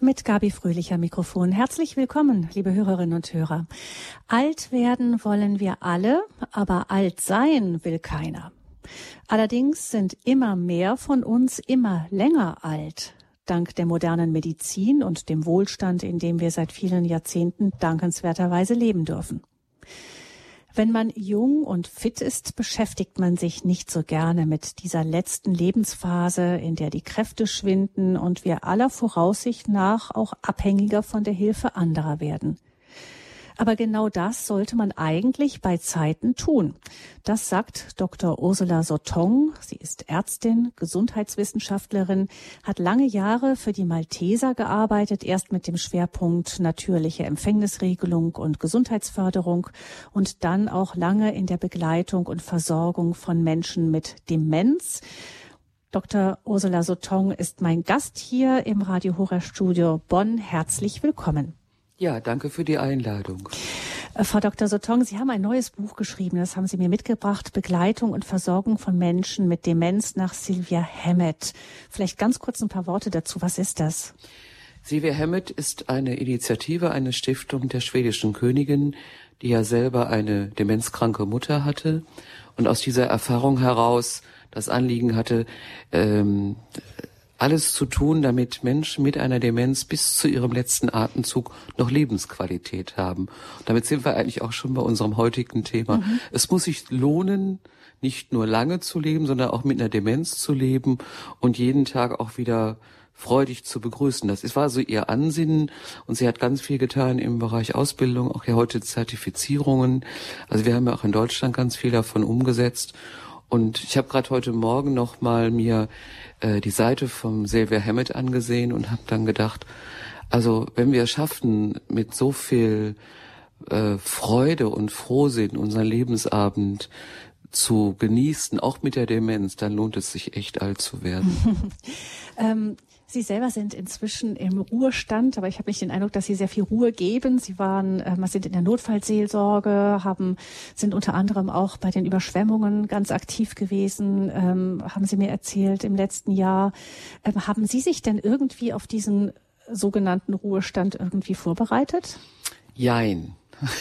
Mit Gabi Fröhlich am Mikrofon. Herzlich willkommen, liebe Hörerinnen und Hörer. Alt werden wollen wir alle, aber alt sein will keiner. Allerdings sind immer mehr von uns immer länger alt. Dank der modernen Medizin und dem Wohlstand, in dem wir seit vielen Jahrzehnten dankenswerterweise leben dürfen. Wenn man jung und fit ist, beschäftigt man sich nicht so gerne mit dieser letzten Lebensphase, in der die Kräfte schwinden und wir aller Voraussicht nach auch abhängiger von der Hilfe anderer werden. Aber genau das sollte man eigentlich bei Zeiten tun. Das sagt Dr. Ursula Sotong. Sie ist Ärztin, Gesundheitswissenschaftlerin, hat lange Jahre für die Malteser gearbeitet, erst mit dem Schwerpunkt natürliche Empfängnisregelung und Gesundheitsförderung und dann auch lange in der Begleitung und Versorgung von Menschen mit Demenz. Dr. Ursula Sotong ist mein Gast hier im Radio Horeb Studio Bonn. Herzlich willkommen. Ja, danke für die Einladung. Frau Dr. Sotong, Sie haben ein neues Buch geschrieben, das haben Sie mir mitgebracht, Begleitung und Versorgung von Menschen mit Demenz nach Sylvia Hammett. Vielleicht ganz kurz ein paar Worte dazu, was ist das? Sylvia Hammett ist eine Initiative, eine Stiftung der schwedischen Königin, die ja selber eine demenzkranke Mutter hatte und aus dieser Erfahrung heraus das Anliegen hatte, alles zu tun, damit Menschen mit einer Demenz bis zu ihrem letzten Atemzug noch Lebensqualität haben. Und damit sind wir eigentlich auch schon bei unserem heutigen Thema. Es muss sich lohnen, nicht nur lange zu leben, sondern auch mit einer Demenz zu leben und jeden Tag auch wieder freudig zu begrüßen. Das war so ihr Ansinnen und sie hat ganz viel getan im Bereich Ausbildung, auch ja heute Zertifizierungen. Also wir haben ja auch in Deutschland ganz viel davon umgesetzt. Und ich habe gerade heute Morgen noch mal mir die Seite vom Sylvia Hammett angesehen und habe dann gedacht, also wenn wir es schaffen, mit so viel Freude und Frohsinn unseren Lebensabend zu genießen, auch mit der Demenz, dann lohnt es sich echt alt zu werden. Sie selber sind inzwischen im Ruhestand, aber ich habe nicht den Eindruck, dass Sie sehr viel Ruhe geben. Sie sind in der Notfallseelsorge, sind unter anderem auch bei den Überschwemmungen ganz aktiv gewesen, haben Sie mir erzählt im letzten Jahr. Haben Sie sich denn irgendwie auf diesen sogenannten Ruhestand irgendwie vorbereitet? Jein.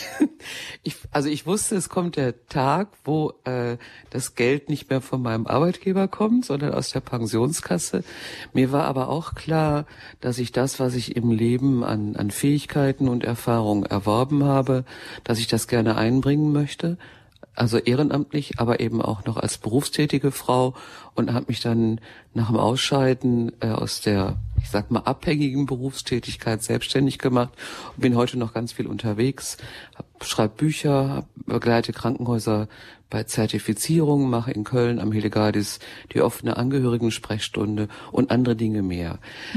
Ich wusste, es kommt der Tag, wo das Geld nicht mehr von meinem Arbeitgeber kommt, sondern aus der Pensionskasse. Mir war aber auch klar, dass ich das, was ich im Leben an Fähigkeiten und Erfahrungen erworben habe, dass ich das gerne einbringen möchte. Also ehrenamtlich, aber eben auch noch als berufstätige Frau und habe mich dann nach dem Ausscheiden aus der, ich sag mal, abhängigen Berufstätigkeit selbstständig gemacht und bin heute noch ganz viel unterwegs, schreibe Bücher, begleite Krankenhäuser bei Zertifizierungen, mache in Köln am Hildegardis die offene Angehörigensprechstunde und andere Dinge mehr.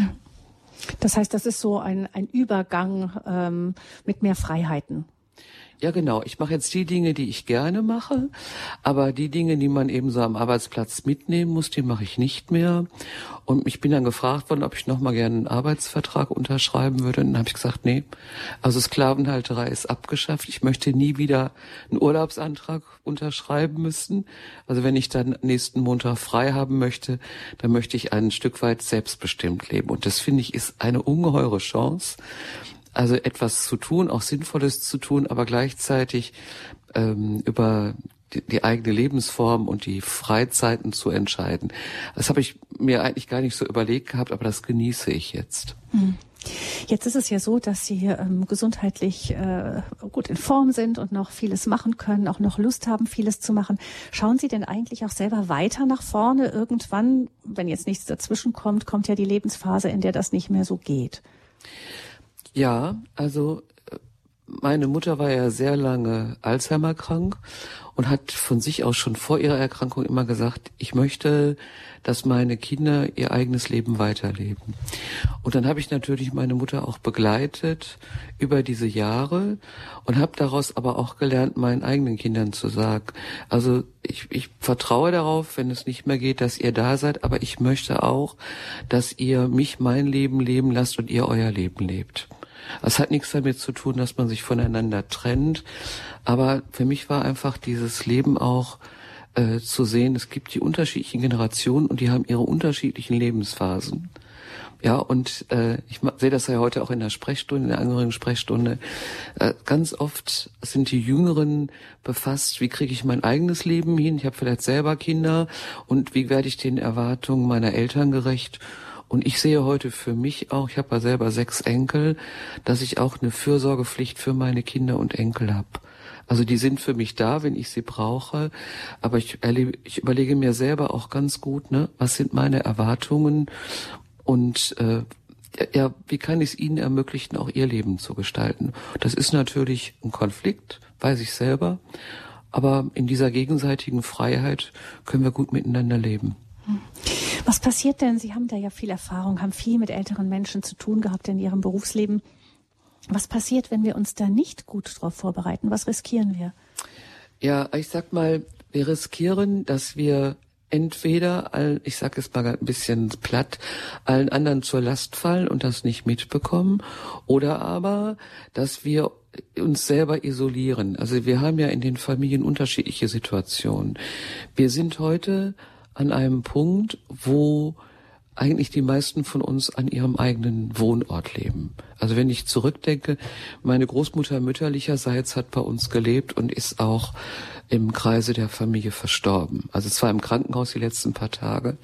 Das heißt, das ist so ein Übergang mit mehr Freiheiten. Ja, genau. Ich mache jetzt die Dinge, die ich gerne mache, aber die Dinge, die man eben so am Arbeitsplatz mitnehmen muss, die mache ich nicht mehr. Und ich bin dann gefragt worden, ob ich noch mal gerne einen Arbeitsvertrag unterschreiben würde. Und dann habe ich gesagt, nee, also Sklavenhalterei ist abgeschafft. Ich möchte nie wieder einen Urlaubsantrag unterschreiben müssen. Also wenn ich dann nächsten Montag frei haben möchte, dann möchte ich ein Stück weit selbstbestimmt leben. Und das, finde ich, ist eine ungeheure Chance. Also etwas zu tun, auch Sinnvolles zu tun, aber gleichzeitig über die eigene Lebensform und die Freizeiten zu entscheiden. Das habe ich mir eigentlich gar nicht so überlegt gehabt, aber das genieße ich jetzt. Jetzt ist es ja so, dass Sie gesundheitlich gut in Form sind und noch vieles machen können, auch noch Lust haben, vieles zu machen. Schauen Sie denn eigentlich auch selber weiter nach vorne? Irgendwann, wenn jetzt nichts dazwischen kommt, kommt ja die Lebensphase, in der das nicht mehr so geht. Ja, also meine Mutter war ja sehr lange Alzheimer krank und hat von sich aus schon vor ihrer Erkrankung immer gesagt, ich möchte, dass meine Kinder ihr eigenes Leben weiterleben. Und dann habe ich natürlich meine Mutter auch begleitet über diese Jahre und habe daraus aber auch gelernt, meinen eigenen Kindern zu sagen, also ich vertraue darauf, wenn es nicht mehr geht, dass ihr da seid, aber ich möchte auch, dass ihr mich mein Leben leben lasst und ihr euer Leben lebt. Es hat nichts damit zu tun, dass man sich voneinander trennt, aber für mich war einfach dieses Leben auch zu sehen, es gibt die unterschiedlichen Generationen und die haben ihre unterschiedlichen Lebensphasen. Ja, und ich sehe das ja heute auch in der Sprechstunde, in der Angehörigen-Sprechstunde. Ganz oft sind die Jüngeren befasst, wie kriege ich mein eigenes Leben hin? Ich habe vielleicht selber Kinder und wie werde ich den Erwartungen meiner Eltern gerecht? Und ich sehe heute für mich auch, ich habe ja selber 6 Enkel, dass ich auch eine Fürsorgepflicht für meine Kinder und Enkel habe. Also die sind für mich da, wenn ich sie brauche, aber ich überlege mir selber auch ganz gut, ne, was sind meine Erwartungen und wie kann ich es ihnen ermöglichen, auch ihr Leben zu gestalten. Das ist natürlich ein Konflikt, weiß ich selber, aber in dieser gegenseitigen Freiheit können wir gut miteinander leben. Was passiert denn? Sie haben da ja viel Erfahrung, haben viel mit älteren Menschen zu tun gehabt in Ihrem Berufsleben. Was passiert, wenn wir uns da nicht gut darauf vorbereiten? Was riskieren wir? Ja, ich sag mal, wir riskieren, dass wir entweder, ich sage es mal ein bisschen platt, allen anderen zur Last fallen und das nicht mitbekommen, oder aber, dass wir uns selber isolieren. Also wir haben ja in den Familien unterschiedliche Situationen. Wir sind heute an einem Punkt, wo eigentlich die meisten von uns an ihrem eigenen Wohnort leben. Also wenn ich zurückdenke, meine Großmutter mütterlicherseits hat bei uns gelebt und ist auch im Kreise der Familie verstorben. Also zwar im Krankenhaus die letzten paar Tage.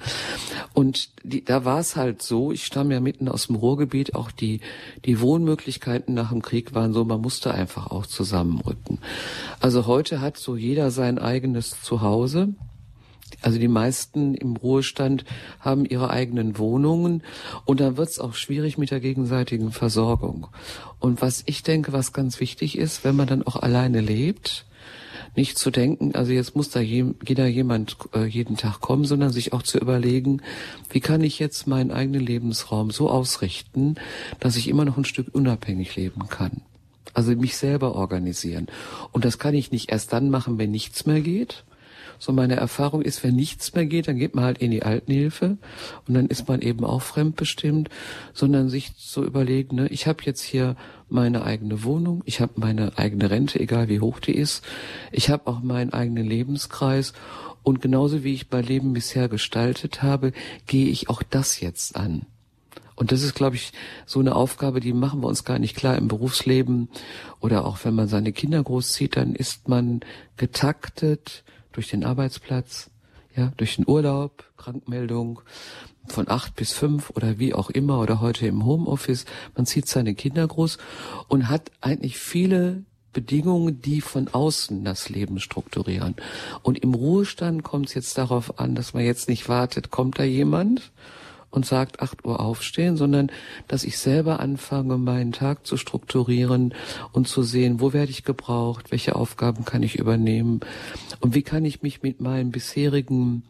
Und da war es halt so, ich stamme ja mitten aus dem Ruhrgebiet, auch die Wohnmöglichkeiten nach dem Krieg waren so, man musste einfach auch zusammenrücken. Also heute hat so jeder sein eigenes Zuhause. Also die meisten im Ruhestand haben ihre eigenen Wohnungen und dann wird es auch schwierig mit der gegenseitigen Versorgung. Und was ich denke, was ganz wichtig ist, wenn man dann auch alleine lebt, nicht zu denken, also jetzt muss da jeder jemand jeden Tag kommen, sondern sich auch zu überlegen, wie kann ich jetzt meinen eigenen Lebensraum so ausrichten, dass ich immer noch ein Stück unabhängig leben kann. Also mich selber organisieren. Und das kann ich nicht erst dann machen, wenn nichts mehr geht. So meine Erfahrung ist, wenn nichts mehr geht, dann geht man halt in die Altenhilfe und dann ist man eben auch fremdbestimmt, sondern sich zu überlegen, ne, ich habe jetzt hier meine eigene Wohnung, ich habe meine eigene Rente, egal wie hoch die ist, ich habe auch meinen eigenen Lebenskreis und genauso wie ich mein Leben bisher gestaltet habe, gehe ich auch das jetzt an. Und das ist, glaube ich, so eine Aufgabe, die machen wir uns gar nicht klar im Berufsleben oder auch wenn man seine Kinder großzieht, dann ist man getaktet durch den Arbeitsplatz, ja, durch den Urlaub, Krankmeldung von 8 bis 5 oder wie auch immer oder heute im Homeoffice. Man zieht seine Kinder groß und hat eigentlich viele Bedingungen, die von außen das Leben strukturieren. Und im Ruhestand kommt es jetzt darauf an, dass man jetzt nicht wartet, kommt da jemand und sagt 8 Uhr aufstehen, sondern dass ich selber anfange, meinen Tag zu strukturieren und zu sehen, wo werde ich gebraucht, welche Aufgaben kann ich übernehmen und wie kann ich mich mit meinen bisherigen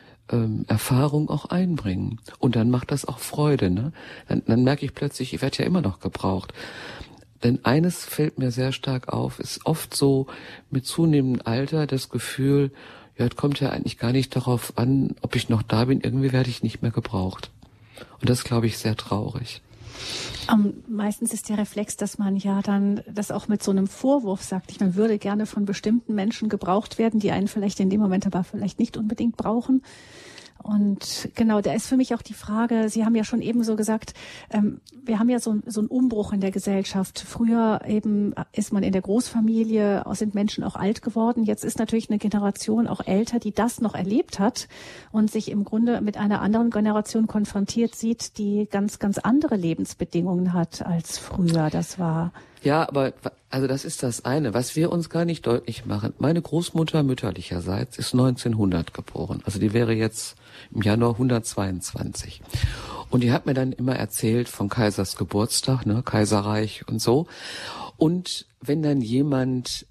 Erfahrungen auch einbringen. Und dann macht das auch Freude, ne? Dann merke ich plötzlich, ich werde ja immer noch gebraucht. Denn eines fällt mir sehr stark auf, ist oft so mit zunehmendem Alter das Gefühl, ja, es kommt ja eigentlich gar nicht darauf an, ob ich noch da bin, irgendwie werde ich nicht mehr gebraucht. Und das ist, glaube ich, sehr traurig. Meistens ist der Reflex, dass man ja dann das auch mit so einem Vorwurf sagt. Man würde gerne von bestimmten Menschen gebraucht werden, die einen vielleicht in dem Moment aber vielleicht nicht unbedingt brauchen. Und genau, da ist für mich auch die Frage, Sie haben ja schon eben so gesagt, wir haben ja so einen Umbruch in der Gesellschaft. Früher eben ist man in der Großfamilie, sind Menschen auch alt geworden. Jetzt ist natürlich eine Generation auch älter, die das noch erlebt hat und sich im Grunde mit einer anderen Generation konfrontiert sieht, die ganz, ganz andere Lebensbedingungen hat als früher. Das war... Ja, aber also das ist das eine, was wir uns gar nicht deutlich machen. Meine Großmutter mütterlicherseits ist 1900 geboren. Also die wäre jetzt im Januar 122. Und die hat mir dann immer erzählt von Kaisers Geburtstag, ne, Kaiserreich und so. Und wenn dann jemand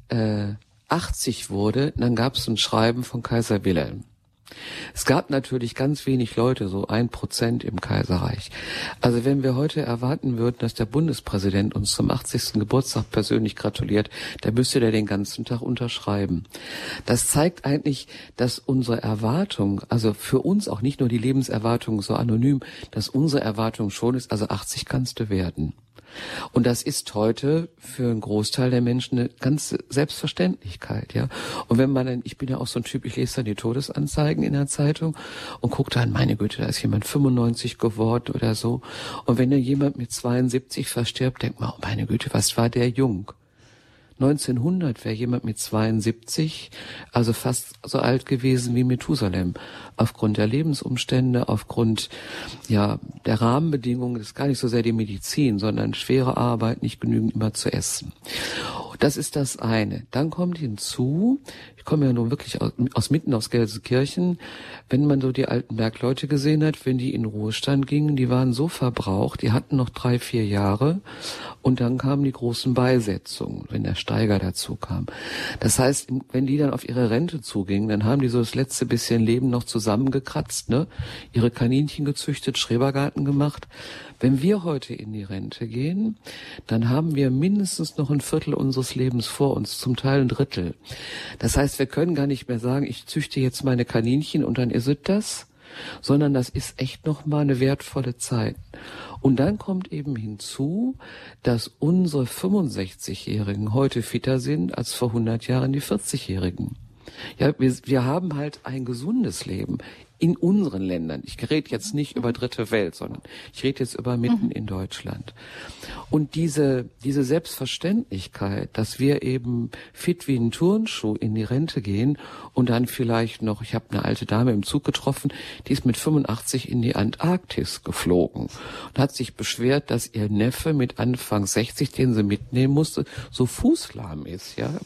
80 wurde, dann gab es ein Schreiben von Kaiser Wilhelm. Es gab natürlich ganz wenig Leute, so 1% im Kaiserreich. Also wenn wir heute erwarten würden, dass der Bundespräsident uns zum 80. Geburtstag persönlich gratuliert, dann müsste der den ganzen Tag unterschreiben. Das zeigt eigentlich, dass unsere Erwartung, also für uns auch nicht nur die Lebenserwartung so anonym, dass unsere Erwartung schon ist, also 80 kannst du werden. Und das ist heute für einen Großteil der Menschen eine ganze Selbstverständlichkeit, ja. Und wenn man dann, ich bin ja auch so ein Typ, ich lese dann die Todesanzeigen in der Zeitung und gucke dann, meine Güte, da ist jemand 95 geworden oder so. Und wenn dann jemand mit 72 verstirbt, denkt man, oh meine Güte, was war der jung? 1900 wäre jemand mit 72, also fast so alt gewesen wie Methusalem. Aufgrund der Lebensumstände, aufgrund, ja, der Rahmenbedingungen, das ist gar nicht so sehr die Medizin, sondern schwere Arbeit, nicht genügend immer zu essen. Das ist das eine. Dann kommt hinzu, ich komme ja nun wirklich mitten aus Gelsenkirchen, wenn man so die alten Bergleute gesehen hat, wenn die in Ruhestand gingen, die waren so verbraucht, die hatten noch 3-4 Jahre und dann kamen die großen Beisetzungen, wenn der Steiger dazu kam. Das heißt, wenn die dann auf ihre Rente zugingen, dann haben die so das letzte bisschen Leben noch zusammengekratzt, ne? Ihre Kaninchen gezüchtet, Schrebergarten gemacht. Wenn wir heute in die Rente gehen, dann haben wir mindestens noch ein Viertel unseres Lebens vor uns, zum Teil ein Drittel. Das heißt, wir können gar nicht mehr sagen, ich züchte jetzt meine Kaninchen und dann ist es das, sondern das ist echt noch mal eine wertvolle Zeit. Und dann kommt eben hinzu, dass unsere 65-Jährigen heute fitter sind als vor 100 Jahren die 40-Jährigen. Ja, wir haben halt ein gesundes Leben in unseren Ländern. Ich rede jetzt nicht über dritte Welt, sondern ich rede jetzt über mitten in Deutschland. Und diese Selbstverständlichkeit, dass wir eben fit wie ein Turnschuh in die Rente gehen und dann vielleicht noch, ich habe eine alte Dame im Zug getroffen, die ist mit 85 in die Antarktis geflogen und hat sich beschwert, dass ihr Neffe mit Anfang 60, den sie mitnehmen musste, so fußlahm ist. Ja,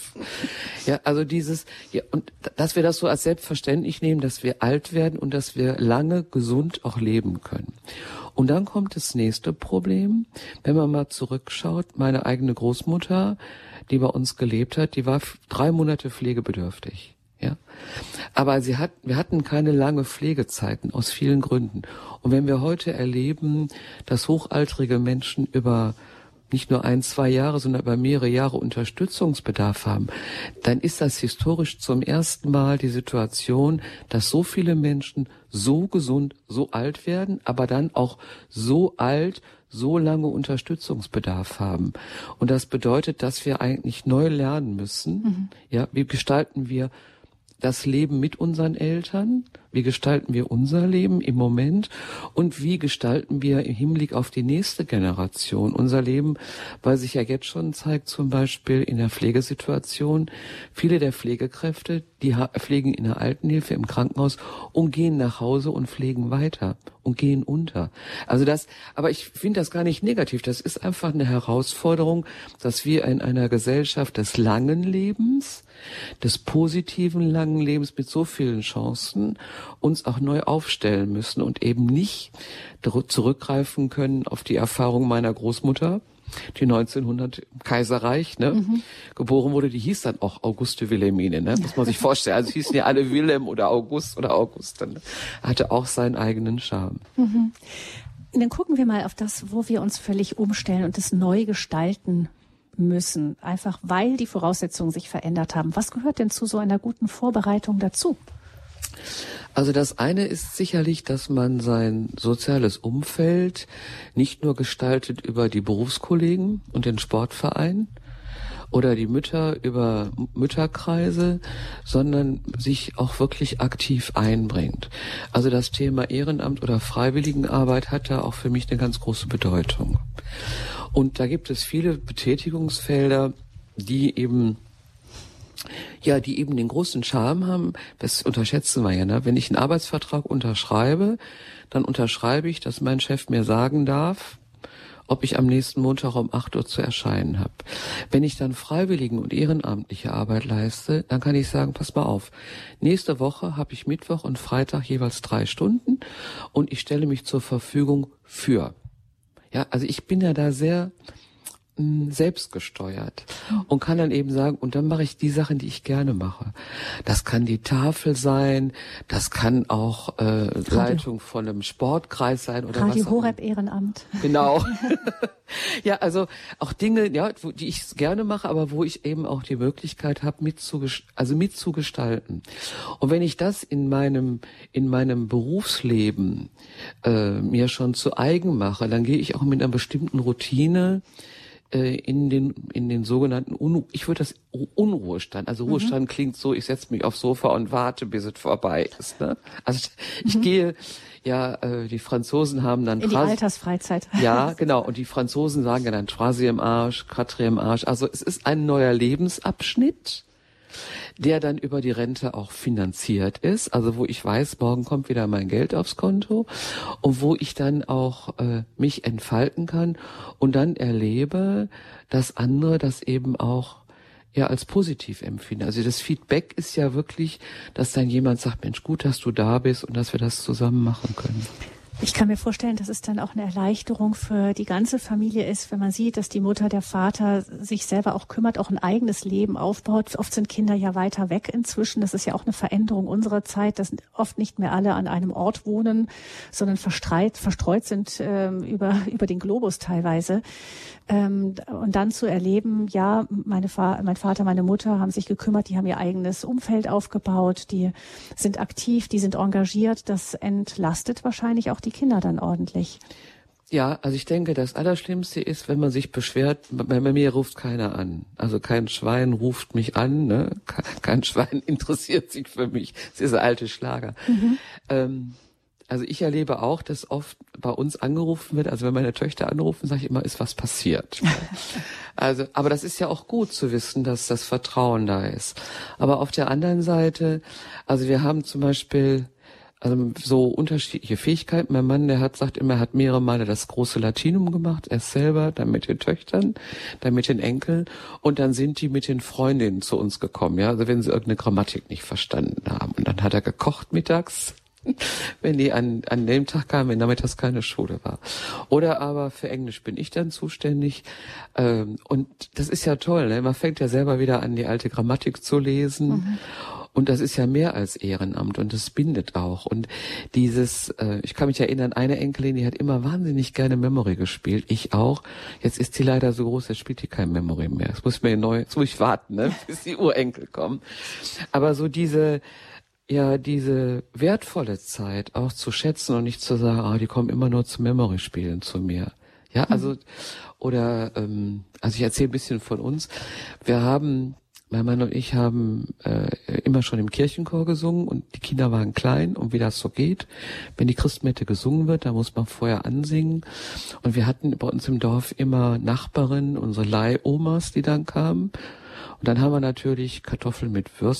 also und dass wir das so als selbstverständlich nehmen, dass wir alt werden und dass wir lange gesund auch leben können. Und dann kommt das nächste Problem, wenn man mal zurückschaut, meine eigene Großmutter, die bei uns gelebt hat, die war 3 Monate pflegebedürftig. Ja, aber wir hatten keine lange Pflegezeiten aus vielen Gründen. Und wenn wir heute erleben, dass hochaltrige Menschen über nicht nur 1-2 Jahre, sondern über mehrere Jahre Unterstützungsbedarf haben, dann ist das historisch zum ersten Mal die Situation, dass so viele Menschen so gesund, so alt werden, aber dann auch so alt, so lange Unterstützungsbedarf haben. Und das bedeutet, dass wir eigentlich neu lernen müssen, ja, wie gestalten wir das Leben mit unseren Eltern, wie gestalten wir unser Leben im Moment und wie gestalten wir im Hinblick auf die nächste Generation unser Leben, weil sich ja jetzt schon zeigt, zum Beispiel in der Pflegesituation, viele der Pflegekräfte, die pflegen in der Altenhilfe im Krankenhaus und gehen nach Hause und pflegen weiter und gehen unter. Aber ich finde das gar nicht negativ, das ist einfach eine Herausforderung, dass wir in einer Gesellschaft des langen Lebens, des positiven langen Lebens mit so vielen Chancen uns auch neu aufstellen müssen und eben nicht zurückgreifen können auf die Erfahrung meiner Großmutter, die 1900 im Kaiserreich geboren wurde. Die hieß dann auch Auguste Wilhelmine, muss man sich vorstellen. Also hießen ja alle Wilhelm oder August oder Auguste. Hatte auch seinen eigenen Charme. Dann gucken wir mal auf das, wo wir uns völlig umstellen und das neu gestalten müssen, einfach weil die Voraussetzungen sich verändert haben. Was gehört denn zu so einer guten Vorbereitung dazu? Also das eine ist sicherlich, dass man sein soziales Umfeld nicht nur gestaltet über die Berufskollegen und den Sportverein oder die Mütter über Mütterkreise, sondern sich auch wirklich aktiv einbringt. Also das Thema Ehrenamt oder Freiwilligenarbeit hat da auch für mich eine ganz große Bedeutung. Und da gibt es viele Betätigungsfelder, die eben den großen Charme haben, das unterschätzen wir ja, ne? Wenn ich einen Arbeitsvertrag unterschreibe, dann unterschreibe ich, dass mein Chef mir sagen darf, ob ich am nächsten Montag um 8 Uhr zu erscheinen habe. Wenn ich dann freiwilligen und ehrenamtliche Arbeit leiste, dann kann ich sagen, pass mal auf, nächste Woche habe ich Mittwoch und Freitag jeweils 3 Stunden und ich stelle mich zur Verfügung für. Ja, also ich bin ja da sehr selbstgesteuert und kann dann eben sagen, und dann mache ich die Sachen, die ich gerne mache. Das kann die Tafel sein, das kann auch Leitung von einem Sportkreis sein oder Radio was auch Horeb Ehrenamt. Genau. Ja, also auch Dinge, ja, die ich gerne mache, aber wo ich eben auch die Möglichkeit habe, mitzugestalten. Und wenn ich das in meinem Berufsleben mir schon zu eigen mache, dann gehe ich auch mit einer bestimmten Routine in den sogenannten ich würde das Unruhestand. Also Ruhestand klingt so, ich setze mich aufs Sofa und warte, bis es vorbei ist. Ne? Also ich gehe. Ja, die Franzosen haben dann... In die Altersfreizeit. Ja, genau. Und die Franzosen sagen ja dann Troisième Âge, Quatrième Âge. Also es ist ein neuer Lebensabschnitt, der dann über die Rente auch finanziert ist. Also wo ich weiß, morgen kommt wieder mein Geld aufs Konto und wo ich dann auch mich entfalten kann und dann erlebe, dass andere das eben auch als positiv empfinden. Also das Feedback ist ja wirklich, dass dann jemand sagt, Mensch, gut, dass du da bist und dass wir das zusammen machen können. Ich kann mir vorstellen, dass es dann auch eine Erleichterung für die ganze Familie ist, wenn man sieht, dass die Mutter, der Vater sich selber auch kümmert, auch ein eigenes Leben aufbaut. Oft sind Kinder ja weiter weg inzwischen. Das ist ja auch eine Veränderung unserer Zeit, dass oft nicht mehr alle an einem Ort wohnen, sondern verstreut sind über den Globus teilweise. Und dann zu erleben, ja, mein Vater, meine Mutter haben sich gekümmert, die haben ihr eigenes Umfeld aufgebaut, die sind aktiv, die sind engagiert. Das entlastet wahrscheinlich auch die Kinder dann ordentlich. Ja, also ich denke, das Allerschlimmste ist, wenn man sich beschwert, bei mir ruft keiner an. Also kein Schwein ruft mich an, ne? Kein Schwein interessiert sich für mich. Das ist ein alter Schlager. Also ich erlebe auch, dass oft bei uns angerufen wird, also wenn meine Töchter anrufen, sage ich immer, ist was passiert. Also, aber das ist ja auch gut zu wissen, dass das Vertrauen da ist. Aber auf der anderen Seite, also wir haben zum Beispiel so unterschiedliche Fähigkeiten. Mein Mann, sagt immer, er hat mehrere Male das große Latinum gemacht, er selber, dann mit den Töchtern, dann mit den Enkeln und dann sind die mit den Freundinnen zu uns gekommen, ja, also wenn sie irgendeine Grammatik nicht verstanden haben. Und dann hat er gekocht mittags, wenn die an dem Tag kamen, wenn nachmittags keine Schule war. Oder aber für Englisch bin ich dann zuständig. Und das ist ja toll, ne? Man fängt ja selber wieder an, die alte Grammatik zu lesen. Und das ist ja mehr als Ehrenamt und das bindet auch. Und ich kann mich erinnern, eine Enkelin, die hat immer wahnsinnig gerne Memory gespielt. Ich auch. Jetzt ist sie leider so groß, jetzt spielt die kein Memory mehr. Jetzt muss ich warten, ne, bis die Urenkel kommen. Aber so diese wertvolle Zeit auch zu schätzen und nicht zu sagen, die kommen immer nur zum Memory-Spielen zu mir. Ja, also, also ich erzähle ein bisschen von uns. Mein Mann und ich haben immer schon im Kirchenchor gesungen und die Kinder waren klein und wie das so geht. Wenn die Christmette gesungen wird, da muss man vorher ansingen. Und wir hatten bei uns im Dorf immer Nachbarinnen, unsere Leihomas, die dann kamen. Und dann haben wir natürlich Kartoffelsalat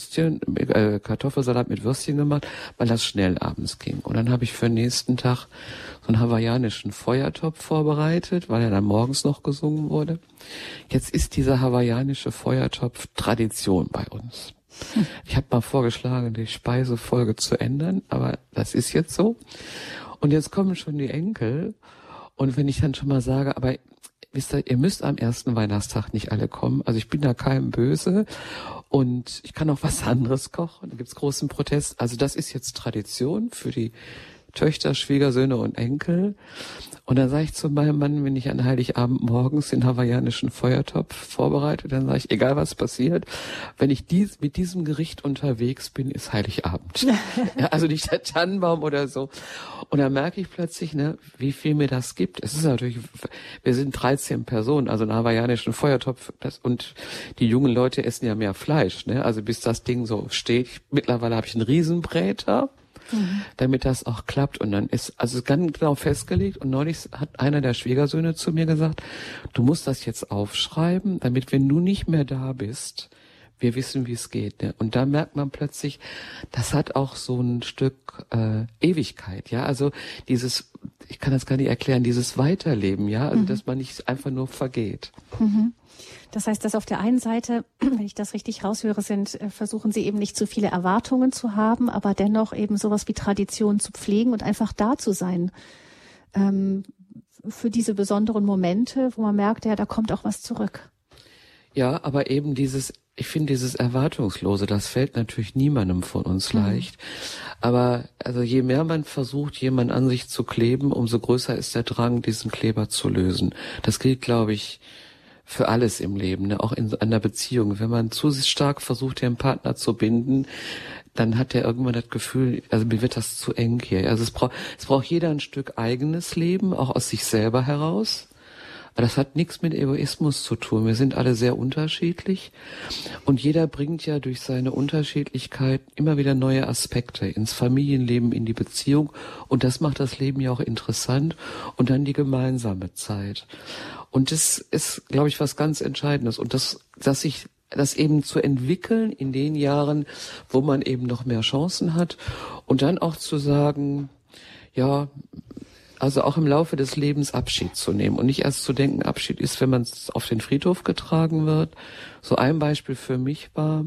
mit Würstchen gemacht, weil das schnell abends ging. Und dann habe ich für den nächsten Tag so einen hawaiianischen Feuertopf vorbereitet, weil er dann morgens noch gesungen wurde. Jetzt ist dieser hawaiianische Feuertopf Tradition bei uns. Ich habe mal vorgeschlagen, die Speisefolge zu ändern, aber das ist jetzt so. Und jetzt kommen schon die Enkel. Und wenn ich dann schon mal sage, aber wisst ihr müsst am ersten Weihnachtstag nicht alle kommen. Also ich bin da keinem böse und ich kann auch was anderes kochen. Da gibt's großen Protest. Also das ist jetzt Tradition für die Töchter, Schwiegersöhne und Enkel. Und dann sage ich zu meinem Mann, wenn ich an Heiligabend morgens den hawaiianischen Feuertopf vorbereite, dann sage ich, egal was passiert, wenn ich mit diesem Gericht unterwegs bin, ist Heiligabend. Ja, also nicht der Tannenbaum oder so. Und dann merke ich plötzlich, ne, wie viel mir das gibt. Es ist natürlich, wir sind 13 Personen, also einen hawaiianischen Feuertopf, und die jungen Leute essen ja mehr Fleisch, ne? Also bis das Ding so steht. Mittlerweile habe ich einen Riesenbräter. Damit das auch klappt. Und dann ist also ganz genau festgelegt. Und neulich hat einer der Schwiegersöhne zu mir gesagt, du musst das jetzt aufschreiben, damit, wenn du nicht mehr da bist, wir wissen, wie es geht. Ne? Und da merkt man plötzlich, das hat auch so ein Stück Ewigkeit. Ja, also ich kann das gar nicht erklären, dieses Weiterleben. Ja, also dass man nicht einfach nur vergeht. Das heißt, dass auf der einen Seite, wenn ich das richtig raushöre, versuchen Sie eben nicht zu viele Erwartungen zu haben, aber dennoch eben sowas wie Tradition zu pflegen und einfach da zu sein. Für diese besonderen Momente, wo man merkt, ja, da kommt auch was zurück. Ja, aber eben ich finde dieses Erwartungslose, das fällt natürlich niemandem von uns leicht. Aber also je mehr man versucht, jemanden an sich zu kleben, umso größer ist der Drang, diesen Kleber zu lösen. Das gilt, glaube ich, für alles im Leben, ne? Auch in einer Beziehung. Wenn man zu stark versucht, den Partner zu binden, dann hat er irgendwann das Gefühl, also mir wird das zu eng hier. Also es braucht jeder ein Stück eigenes Leben, auch aus sich selber heraus. Aber das hat nichts mit Egoismus zu tun. Wir sind alle sehr unterschiedlich und jeder bringt ja durch seine Unterschiedlichkeit immer wieder neue Aspekte ins Familienleben, in die Beziehung und das macht das Leben ja auch interessant und dann die gemeinsame Zeit. Und das ist, glaube ich, was ganz Entscheidendes und das eben zu entwickeln in den Jahren, wo man eben noch mehr Chancen hat und dann auch zu sagen, ja, also auch im Laufe des Lebens Abschied zu nehmen und nicht erst zu denken, Abschied ist, wenn man auf den Friedhof getragen wird. So ein Beispiel für mich war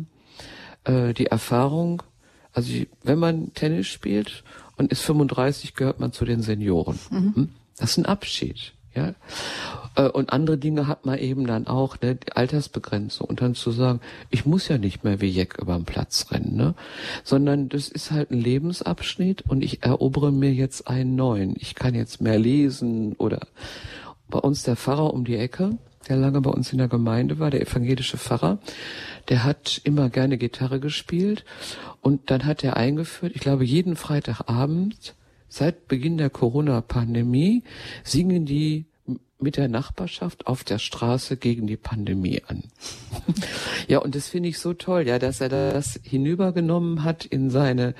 die Erfahrung, also wenn man Tennis spielt und ist 35, gehört man zu den Senioren. Das ist ein Abschied. Ja, und andere Dinge hat man eben dann auch, ne, die Altersbegrenzung und dann zu sagen, ich muss ja nicht mehr wie Jeck über den Platz rennen, ne, sondern das ist halt ein Lebensabschnitt und ich erobere mir jetzt einen neuen. Ich kann jetzt mehr lesen oder bei uns der Pfarrer um die Ecke, der lange bei uns in der Gemeinde war, der evangelische Pfarrer, der hat immer gerne Gitarre gespielt und dann hat er eingeführt, ich glaube jeden Freitagabend seit Beginn der Corona-Pandemie singen die mit der Nachbarschaft auf der Straße gegen die Pandemie an. Ja, und das finde ich so toll, ja, dass er das hinübergenommen hat in sein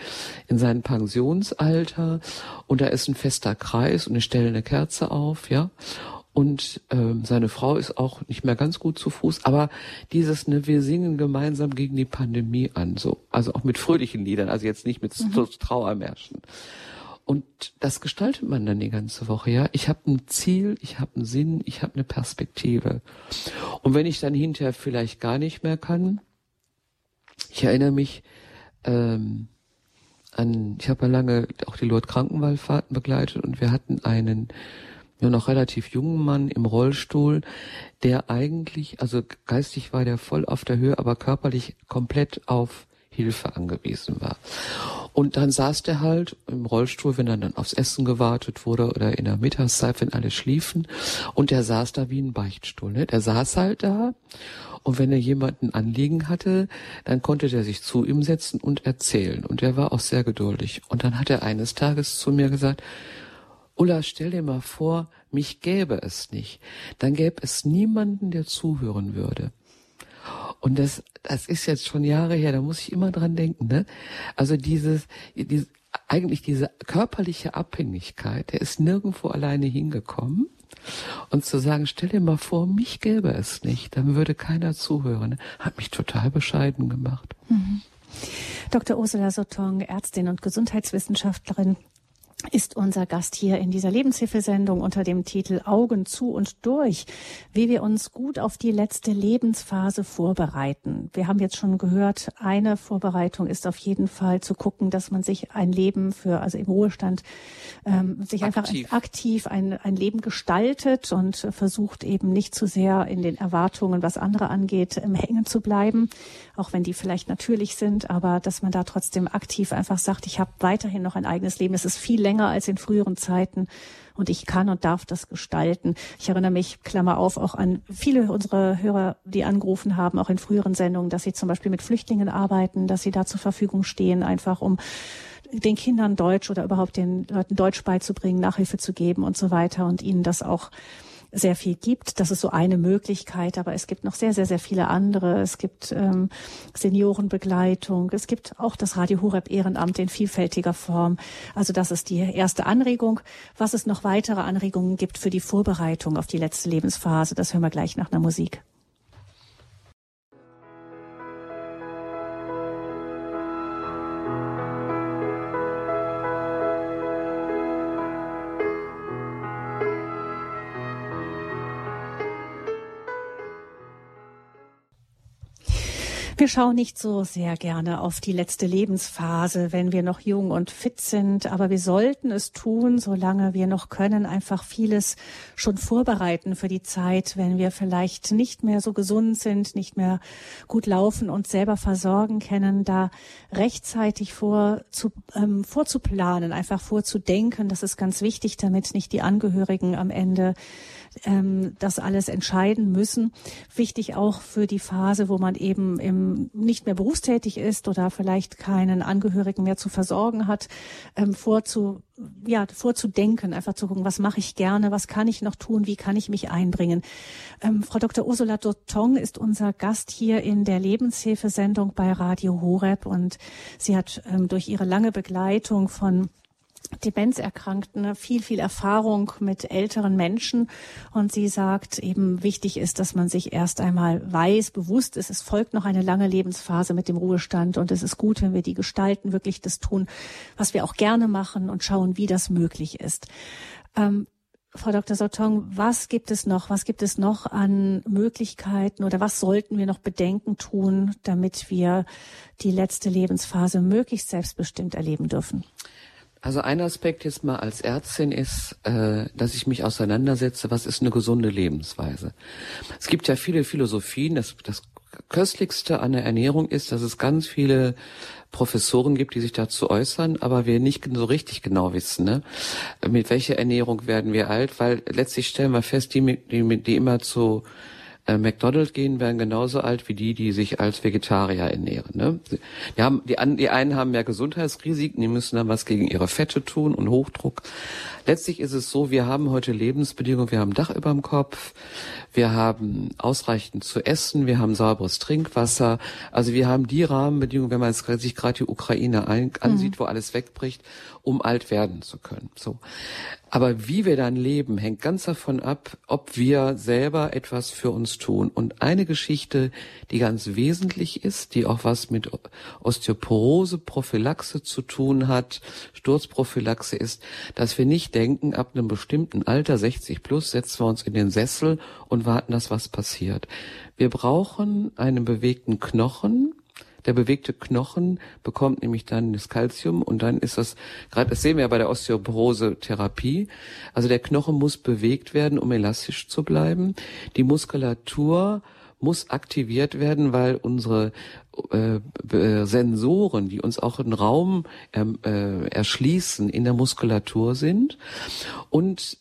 Pensionsalter und da ist ein fester Kreis und ich stelle eine Kerze auf, ja. Und seine Frau ist auch nicht mehr ganz gut zu Fuß, aber wir singen gemeinsam gegen die Pandemie an, so, also auch mit fröhlichen Liedern, also jetzt nicht mit Trauermärschen. Und das gestaltet man dann die ganze Woche, ja. Ich habe ein Ziel, ich habe einen Sinn, ich habe eine Perspektive. Und wenn ich dann hinterher vielleicht gar nicht mehr kann, ich erinnere mich ich habe ja lange auch die Lourdes-Krankenwallfahrten begleitet und wir hatten einen nur noch relativ jungen Mann im Rollstuhl, der eigentlich, also geistig war der voll auf der Höhe, aber körperlich komplett auf Hilfe angewiesen war. Und dann saß der halt im Rollstuhl, wenn dann aufs Essen gewartet wurde oder in der Mittagszeit, wenn alle schliefen. Und der saß da wie ein Beichtstuhl, ne? Der saß halt da. Und wenn er jemanden Anliegen hatte, dann konnte der sich zu ihm setzen und erzählen. Und der war auch sehr geduldig. Und dann hat er eines Tages zu mir gesagt, Ulla, stell dir mal vor, mich gäbe es nicht. Dann gäbe es niemanden, der zuhören würde. Und das ist jetzt schon Jahre her, da muss ich immer dran denken, ne? Also diese körperliche Abhängigkeit, der ist nirgendwo alleine hingekommen. Und zu sagen, stell dir mal vor, mich gäbe es nicht, dann würde keiner zuhören, ne? Hat mich total bescheiden gemacht. Dr. Ursula Sotong, Ärztin und Gesundheitswissenschaftlerin, ist unser Gast hier in dieser Lebenshilfesendung unter dem Titel Augen zu und durch, wie wir uns gut auf die letzte Lebensphase vorbereiten. Wir haben jetzt schon gehört, eine Vorbereitung ist auf jeden Fall zu gucken, dass man sich ein Leben also im Ruhestand, sich einfach aktiv ein Leben gestaltet und versucht eben nicht zu sehr in den Erwartungen, was andere angeht, hängen zu bleiben, auch wenn die vielleicht natürlich sind, aber dass man da trotzdem aktiv einfach sagt, ich habe weiterhin noch ein eigenes Leben. Es ist viel länger als in früheren Zeiten und ich kann und darf das gestalten. Ich erinnere mich, Klammer auf, auch an viele unserer Hörer, die angerufen haben, auch in früheren Sendungen, dass sie zum Beispiel mit Flüchtlingen arbeiten, dass sie da zur Verfügung stehen, einfach um den Kindern Deutsch oder überhaupt den Leuten Deutsch beizubringen, Nachhilfe zu geben und so weiter und ihnen das auch sehr viel gibt. Das ist so eine Möglichkeit, aber es gibt noch sehr, sehr, sehr viele andere. Es gibt Seniorenbegleitung. Es gibt auch das Radio Horeb Ehrenamt in vielfältiger Form. Also das ist die erste Anregung. Was es noch weitere Anregungen gibt für die Vorbereitung auf die letzte Lebensphase, das hören wir gleich nach einer Musik. Wir schauen nicht so sehr gerne auf die letzte Lebensphase, wenn wir noch jung und fit sind, aber wir sollten es tun, solange wir noch können, einfach vieles schon vorbereiten für die Zeit, wenn wir vielleicht nicht mehr so gesund sind, nicht mehr gut laufen und selber versorgen können, da rechtzeitig vorzuplanen, einfach vorzudenken. Das ist ganz wichtig, damit nicht die Angehörigen am Ende das alles entscheiden müssen. Wichtig auch für die Phase, wo man eben nicht mehr berufstätig ist oder vielleicht keinen Angehörigen mehr zu versorgen hat, vorzudenken, einfach zu gucken, was mache ich gerne, was kann ich noch tun, wie kann ich mich einbringen. Frau Dr. Ursula Dottong ist unser Gast hier in der Lebenshilfesendung bei Radio Horeb und sie hat durch ihre lange Begleitung von Demenzerkrankten viel Erfahrung mit älteren Menschen und sie sagt eben, wichtig ist, dass man sich erst einmal bewusst ist, es folgt noch eine lange Lebensphase mit dem Ruhestand und es ist gut, wenn wir die gestalten, wirklich das tun, was wir auch gerne machen und schauen, wie das möglich ist. Frau Dr. Dottong, was gibt es noch an Möglichkeiten oder was sollten wir noch bedenken tun, damit wir die letzte Lebensphase möglichst selbstbestimmt erleben dürfen? Also ein Aspekt jetzt mal als Ärztin ist, dass ich mich auseinandersetze, was ist eine gesunde Lebensweise. Es gibt ja viele Philosophien, das Köstlichste an der Ernährung ist, dass es ganz viele Professoren gibt, die sich dazu äußern, aber wir nicht so richtig genau wissen, ne? Mit welcher Ernährung werden wir alt, weil letztlich stellen wir fest, die immer zu McDonald's gehen, werden genauso alt wie die sich als Vegetarier ernähren. Ne? Die einen haben mehr Gesundheitsrisiken, die müssen dann was gegen ihre Fette tun und Hochdruck. Letztlich ist es so, wir haben heute Lebensbedingungen, wir haben ein Dach über dem Kopf, wir haben ausreichend zu essen, wir haben sauberes Trinkwasser, also wir haben die Rahmenbedingungen, wenn man sich gerade die Ukraine ansieht, wo alles wegbricht, um alt werden zu können. So. Aber wie wir dann leben, hängt ganz davon ab, ob wir selber etwas für uns tun. Und eine Geschichte, die ganz wesentlich ist, die auch was mit Osteoporose, Prophylaxe zu tun hat, Sturzprophylaxe ist, dass wir nicht denken, ab einem bestimmten Alter, 60 plus, setzen wir uns in den Sessel und warten, dass was passiert. Wir brauchen einen bewegten Knochen. Der bewegte Knochen bekommt nämlich dann das Kalzium und dann ist das sehen wir ja bei der Osteoporose-Therapie. Also der Knochen muss bewegt werden, um elastisch zu bleiben. Die Muskulatur muss aktiviert werden, weil unsere Sensoren, die uns auch einen Raum erschließen, in der Muskulatur sind. Und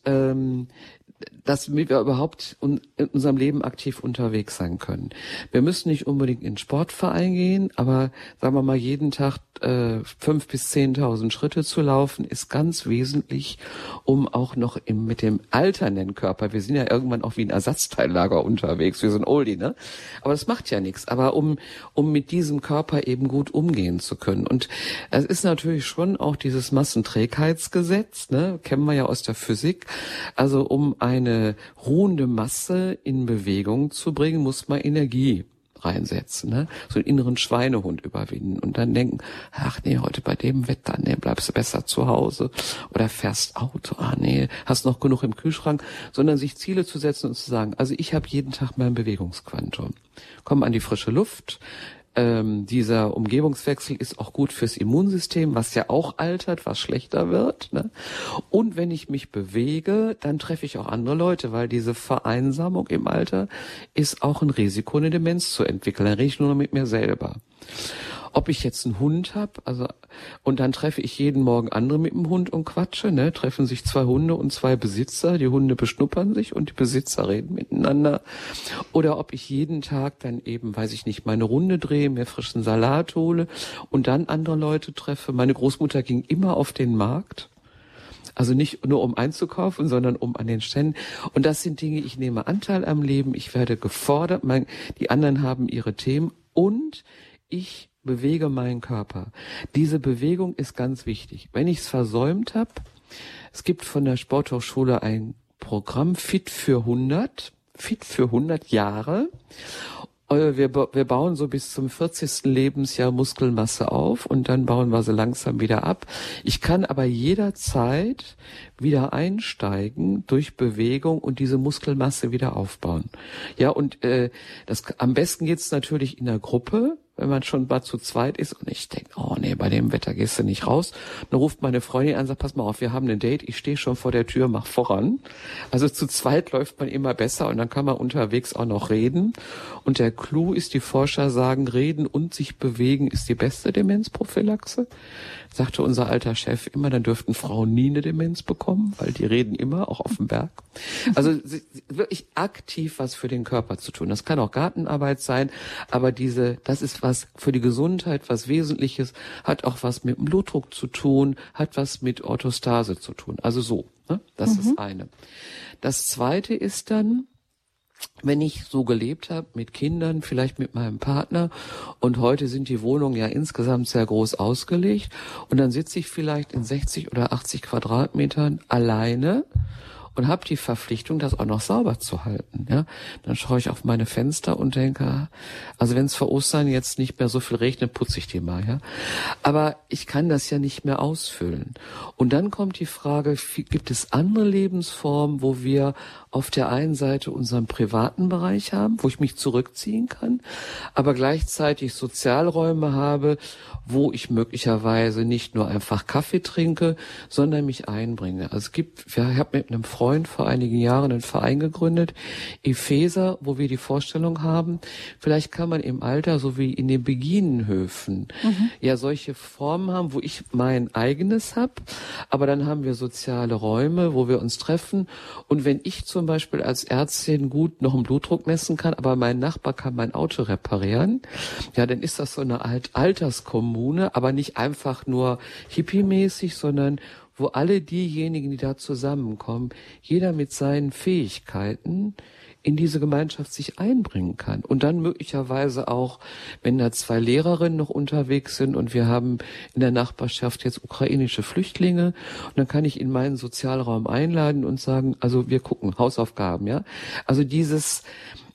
dass wir überhaupt in unserem Leben aktiv unterwegs sein können. Wir müssen nicht unbedingt in den Sportverein gehen, aber sagen wir mal, jeden Tag 5.000 bis 10.000 Schritte zu laufen, ist ganz wesentlich, um auch noch mit dem alternden Körper, wir sind ja irgendwann auch wie ein Ersatzteillager unterwegs, wir sind Oldie, ne? Aber das macht ja nichts, aber um mit diesem Körper eben gut umgehen zu können. Und es ist natürlich schon auch dieses Massenträgheitsgesetz, ne? Kennen wir ja aus der Physik. Also um eine ruhende Masse in Bewegung zu bringen, muss man Energie reinsetzen, ne? So einen inneren Schweinehund überwinden und dann denken, ach nee, heute bei dem Wetter, nee, bleibst du besser zu Hause oder fährst Auto, nee, hast noch genug im Kühlschrank, sondern sich Ziele zu setzen und zu sagen, also ich habe jeden Tag mein Bewegungsquantum. Komm an die frische Luft. Dieser Umgebungswechsel ist auch gut fürs Immunsystem, was ja auch altert, was schlechter wird, ne? Und wenn ich mich bewege, dann treffe ich auch andere Leute, weil diese Vereinsamung im Alter ist auch ein Risiko, eine Demenz zu entwickeln. Dann rede ich nur noch mit mir selber. Ob ich jetzt einen Hund habe, und dann treffe ich jeden Morgen andere mit dem Hund und quatsche, ne? Treffen sich 2 Hunde und 2 Besitzer, die Hunde beschnuppern sich und die Besitzer reden miteinander. Oder ob ich jeden Tag dann eben, weiß ich nicht, meine Runde drehe, mir frischen Salat hole und dann andere Leute treffe. Meine Großmutter ging immer auf den Markt. Also nicht nur um einzukaufen, sondern um an den Ständen. Und das sind Dinge, ich nehme Anteil am Leben, ich werde gefordert, die anderen haben ihre Themen und ich bewege meinen Körper. Diese Bewegung ist ganz wichtig. Wenn ich es versäumt habe, es gibt von der Sporthochschule ein Programm Fit für 100 Jahre. Wir bauen so bis zum 40. Lebensjahr Muskelmasse auf und dann bauen wir sie langsam wieder ab. Ich kann aber jederzeit wieder einsteigen durch Bewegung und diese Muskelmasse wieder aufbauen. Ja, und am besten geht's natürlich in der Gruppe. wenn man schon mal zu zweit ist. Und ich denke, oh nee, bei dem Wetter gehst du nicht raus. Dann ruft meine Freundin an und sagt, pass mal auf, wir haben ein Date, ich stehe schon vor der Tür, mach voran. Also zu zweit läuft man immer besser und dann kann man unterwegs auch noch reden. Und der Clou ist, die Forscher sagen, reden und sich bewegen ist die beste Demenzprophylaxe. Sagte unser alter Chef immer, dann dürften Frauen nie eine Demenz bekommen, weil die reden immer, auch auf dem Berg. Also wirklich aktiv was für den Körper zu tun. Das kann auch Gartenarbeit sein, aber das ist was für die Gesundheit, was Wesentliches, hat auch was mit dem Blutdruck zu tun, hat was mit Orthostase zu tun. Also so, ne? Das ist eine. Das zweite ist dann, wenn ich so gelebt habe mit Kindern, vielleicht mit meinem Partner und heute sind die Wohnungen ja insgesamt sehr groß ausgelegt und dann sitze ich vielleicht in 60 oder 80 Quadratmetern alleine und habe die Verpflichtung, das auch noch sauber zu halten. Ja, dann schaue ich auf meine Fenster und denke, also wenn es vor Ostern jetzt nicht mehr so viel regnet, putze ich die mal. Ja, aber ich kann das ja nicht mehr ausfüllen. Und dann kommt die Frage, gibt es andere Lebensformen, wo wir auf der einen Seite unseren privaten Bereich haben, wo ich mich zurückziehen kann, aber gleichzeitig Sozialräume habe, wo ich möglicherweise nicht nur einfach Kaffee trinke, sondern mich einbringe. Also ich habe mit einem Freund vor einigen Jahren einen Verein gegründet, Epheser, wo wir die Vorstellung haben, vielleicht kann man im Alter, so wie in den Beginenhöfen, ja solche Formen haben, wo ich mein eigenes habe, aber dann haben wir soziale Räume, wo wir uns treffen und wenn ich zum Beispiel als Ärztin gut noch einen Blutdruck messen kann, aber mein Nachbar kann mein Auto reparieren, ja, dann ist das so eine Alterskommune, aber nicht einfach nur hippiemäßig, sondern wo alle diejenigen, die da zusammenkommen, jeder mit seinen Fähigkeiten in diese Gemeinschaft sich einbringen kann. Und dann möglicherweise auch, wenn da 2 Lehrerinnen noch unterwegs sind und wir haben in der Nachbarschaft jetzt ukrainische Flüchtlinge, und dann kann ich in meinen Sozialraum einladen und sagen, also wir gucken, Hausaufgaben, ja. Also dieses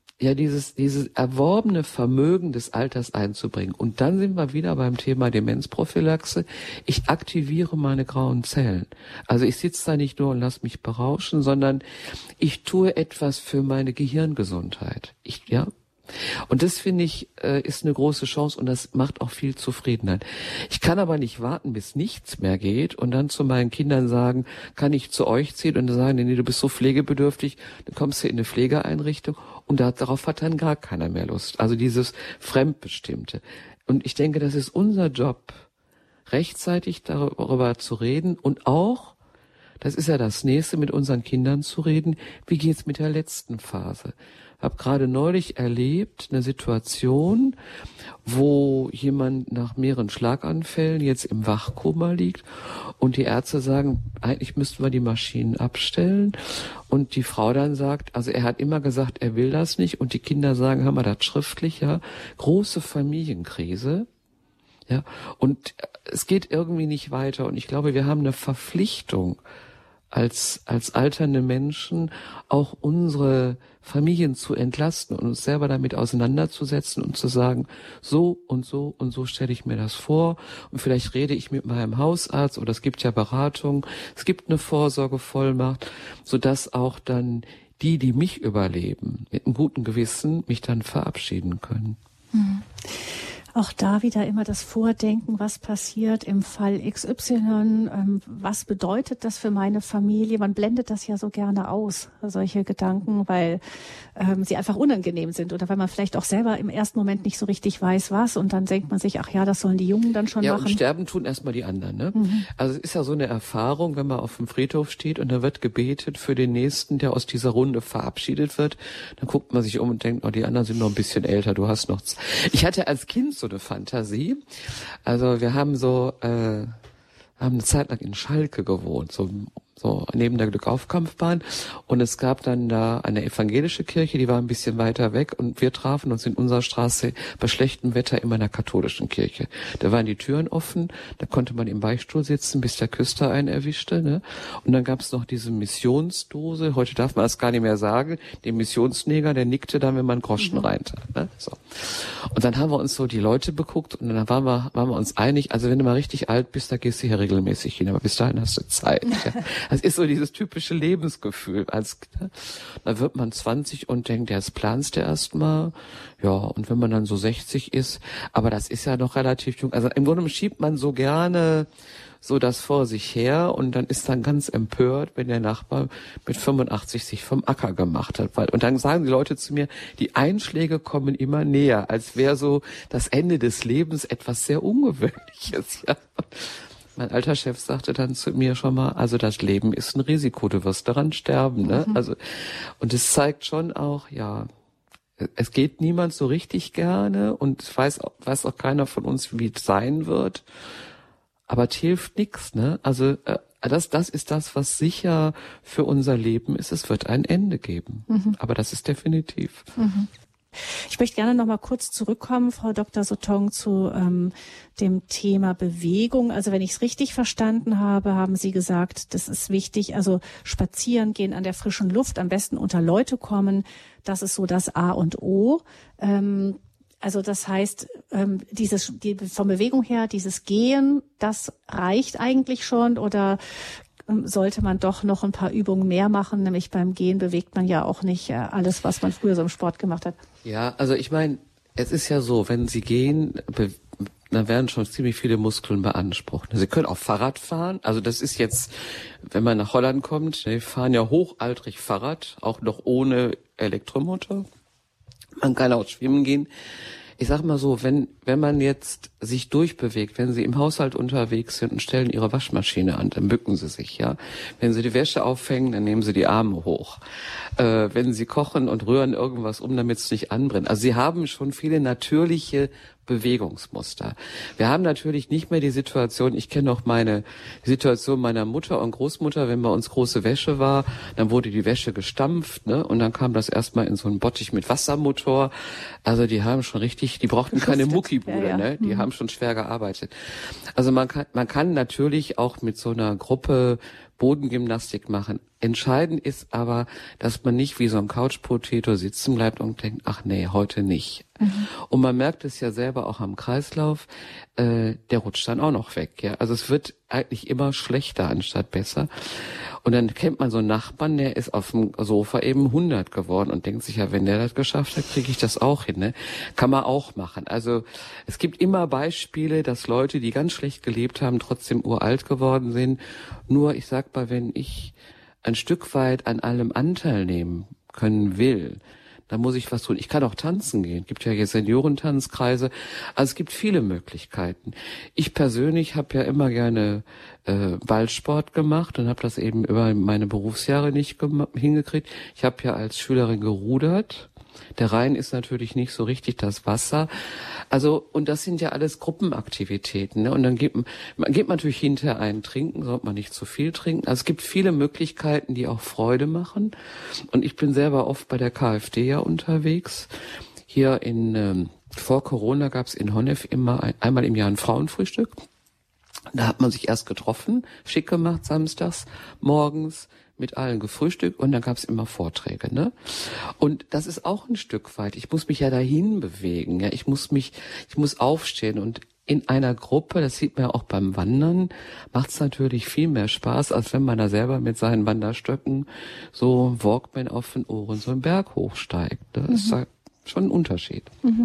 erworbene Vermögen des Alters einzubringen. Und dann sind wir wieder beim Thema Demenzprophylaxe. Ich aktiviere meine grauen Zellen. Also ich sitze da nicht nur und lasse mich berauschen, sondern ich tue etwas für meine Gehirngesundheit. Und das, finde ich, ist eine große Chance und das macht auch viel Zufriedenheit. Ich kann aber nicht warten, bis nichts mehr geht und dann zu meinen Kindern sagen, kann ich zu euch ziehen? Und dann sagen, nee, du bist so pflegebedürftig, dann kommst du in eine Pflegeeinrichtung und darauf hat dann gar keiner mehr Lust. Also dieses Fremdbestimmte. Und ich denke, das ist unser Job, rechtzeitig darüber zu reden und auch, das ist ja das Nächste, mit unseren Kindern zu reden, wie geht's mit der letzten Phase? Habe gerade neulich erlebt eine Situation, wo jemand nach mehreren Schlaganfällen jetzt im Wachkoma liegt und die Ärzte sagen, eigentlich müssten wir die Maschinen abstellen und die Frau dann sagt, also er hat immer gesagt, er will das nicht und die Kinder sagen, haben wir das schriftlich, ja, große Familienkrise. Ja, und es geht irgendwie nicht weiter und ich glaube, wir haben eine Verpflichtung als alternde Menschen auch unsere Familien zu entlasten und uns selber damit auseinanderzusetzen und zu sagen, so und so und so stelle ich mir das vor und vielleicht rede ich mit meinem Hausarzt oder es gibt ja Beratung, es gibt eine Vorsorgevollmacht, sodass auch dann die mich überleben, mit einem guten Gewissen mich dann verabschieden können. Auch da wieder immer das Vordenken, was passiert im Fall XY, was bedeutet das für meine Familie? Man blendet das ja so gerne aus, solche Gedanken, weil sie einfach unangenehm sind oder weil man vielleicht auch selber im ersten Moment nicht so richtig weiß, was und dann denkt man sich, ach ja, das sollen die Jungen dann schon machen. Ja, und sterben tun erstmal die anderen, ne? Also es ist ja so eine Erfahrung, wenn man auf dem Friedhof steht und da wird gebetet für den Nächsten, der aus dieser Runde verabschiedet wird, dann guckt man sich um und denkt, oh, die anderen sind noch ein bisschen älter, du hast noch... Ich hatte als Kind so eine Fantasie. Also wir haben haben eine Zeit lang in Schalke gewohnt, so neben der Glückaufkampfbahn. Und es gab dann da eine evangelische Kirche, die war ein bisschen weiter weg. Und wir trafen uns in unserer Straße bei schlechtem Wetter immer in der katholischen Kirche. Da waren die Türen offen, da konnte man im Beichtstuhl sitzen, bis der Küster einen erwischte. Ne? Und dann gab es noch diese Missionsdose. Heute darf man das gar nicht mehr sagen. Den Missionsneger, der nickte dann, wenn man Groschen reintat. Ne? So. Und dann haben wir uns so die Leute beguckt und dann waren wir uns einig, also wenn du mal richtig alt bist, da gehst du hier regelmäßig hin. Aber bis dahin hast du Zeit. Ja. Das ist so dieses typische Lebensgefühl. Da wird man 20 und denkt, jetzt planst du erstmal. Ja, und wenn man dann so 60 ist, aber das ist ja noch relativ jung. Also im Grunde schiebt man so gerne so das vor sich her und dann ist dann ganz empört, wenn der Nachbar mit 85 sich vom Acker gemacht hat. Und dann sagen die Leute zu mir, die Einschläge kommen immer näher, als wäre so das Ende des Lebens etwas sehr Ungewöhnliches. Ja. Mein alter Chef sagte dann zu mir schon mal, also das Leben ist ein Risiko, du wirst daran sterben. Ne? Also, und es zeigt schon auch, ja, es geht niemand so richtig gerne und weiß auch keiner von uns, wie es sein wird. Aber es hilft nichts, ne? Also das ist das, was sicher für unser Leben ist. Es wird ein Ende geben. Aber das ist definitiv. Ich möchte gerne noch mal kurz zurückkommen, Frau Dr. Sotong, zu dem Thema Bewegung. Also wenn ich es richtig verstanden habe, haben Sie gesagt, das ist wichtig. Also spazieren gehen an der frischen Luft, am besten unter Leute kommen. Das ist so das A und O. Also das heißt, von Bewegung her, dieses Gehen, das reicht eigentlich schon oder sollte man doch noch ein paar Übungen mehr machen? Nämlich beim Gehen bewegt man ja auch nicht alles, was man früher so im Sport gemacht hat. Ja, also ich meine, es ist ja so, wenn Sie gehen, dann werden schon ziemlich viele Muskeln beansprucht. Sie können auch Fahrrad fahren. Also das ist jetzt, wenn man nach Holland kommt, die fahren ja hochaltrig Fahrrad, auch noch ohne Elektromotor. Man kann auch schwimmen gehen. Ich sag mal so, wenn man jetzt sich durchbewegt, wenn Sie im Haushalt unterwegs sind und stellen Ihre Waschmaschine an, dann bücken Sie sich, ja. Wenn Sie die Wäsche aufhängen, dann nehmen Sie die Arme hoch. Wenn Sie kochen und rühren irgendwas damit es nicht anbrennt. Also Sie haben schon viele natürliche Bewegungsmuster. Wir haben natürlich nicht mehr die Situation, ich kenne noch die Situation meiner Mutter und Großmutter, wenn bei uns große Wäsche war, dann wurde die Wäsche gestampft, ne, und dann kam das erstmal in so einen Bottich mit Wassermotor. Also die haben schon richtig, die brauchten keine Muckibude, ne, die haben schon schwer gearbeitet. Also man kann natürlich auch mit so einer Gruppe Bodengymnastik machen. Entscheidend ist aber, dass man nicht wie so ein Couch-Potato sitzen bleibt und denkt, ach nee, heute nicht. Und man merkt es ja selber auch am Kreislauf, der rutscht dann auch noch weg. Ja, also es wird eigentlich immer schlechter anstatt besser. Und dann kennt man so einen Nachbarn, der ist auf dem Sofa eben 100 geworden und denkt sich, ja, wenn der das geschafft hat, kriege ich das auch hin. Ne? Kann man auch machen. Also es gibt immer Beispiele, dass Leute, die ganz schlecht gelebt haben, trotzdem uralt geworden sind. Nur, ich sag mal, wenn ich ein Stück weit an allem Anteil nehmen können will, da muss ich was tun. Ich kann auch tanzen gehen. Es gibt ja jetzt Seniorentanzkreise. Also es gibt viele Möglichkeiten. Ich persönlich habe ja immer gerne Ballsport gemacht und habe das eben über meine Berufsjahre nicht hingekriegt. Ich habe ja als Schülerin gerudert. Der Rhein ist natürlich nicht so richtig das Wasser. Also, und das sind ja alles Gruppenaktivitäten, ne? Und dann geht man natürlich hinterher einen trinken, sollte man nicht zu viel trinken. Also es gibt viele Möglichkeiten, die auch Freude machen. Und ich bin selber oft bei der KfD ja unterwegs. Hier vor Corona gab es in Honnef immer einmal im Jahr ein Frauenfrühstück. Da hat man sich erst getroffen, schick gemacht, samstags, morgens, mit allen gefrühstückt und dann gab's immer Vorträge, ne? Und das ist auch ein Stück weit. Ich muss mich ja dahin bewegen, ja. Ich muss aufstehen und in einer Gruppe, das sieht man ja auch beim Wandern, macht's natürlich viel mehr Spaß, als wenn man da selber mit seinen Wanderstöcken so Walkman auf den Ohren so einen Berg hochsteigt. Das ist schon ein Unterschied.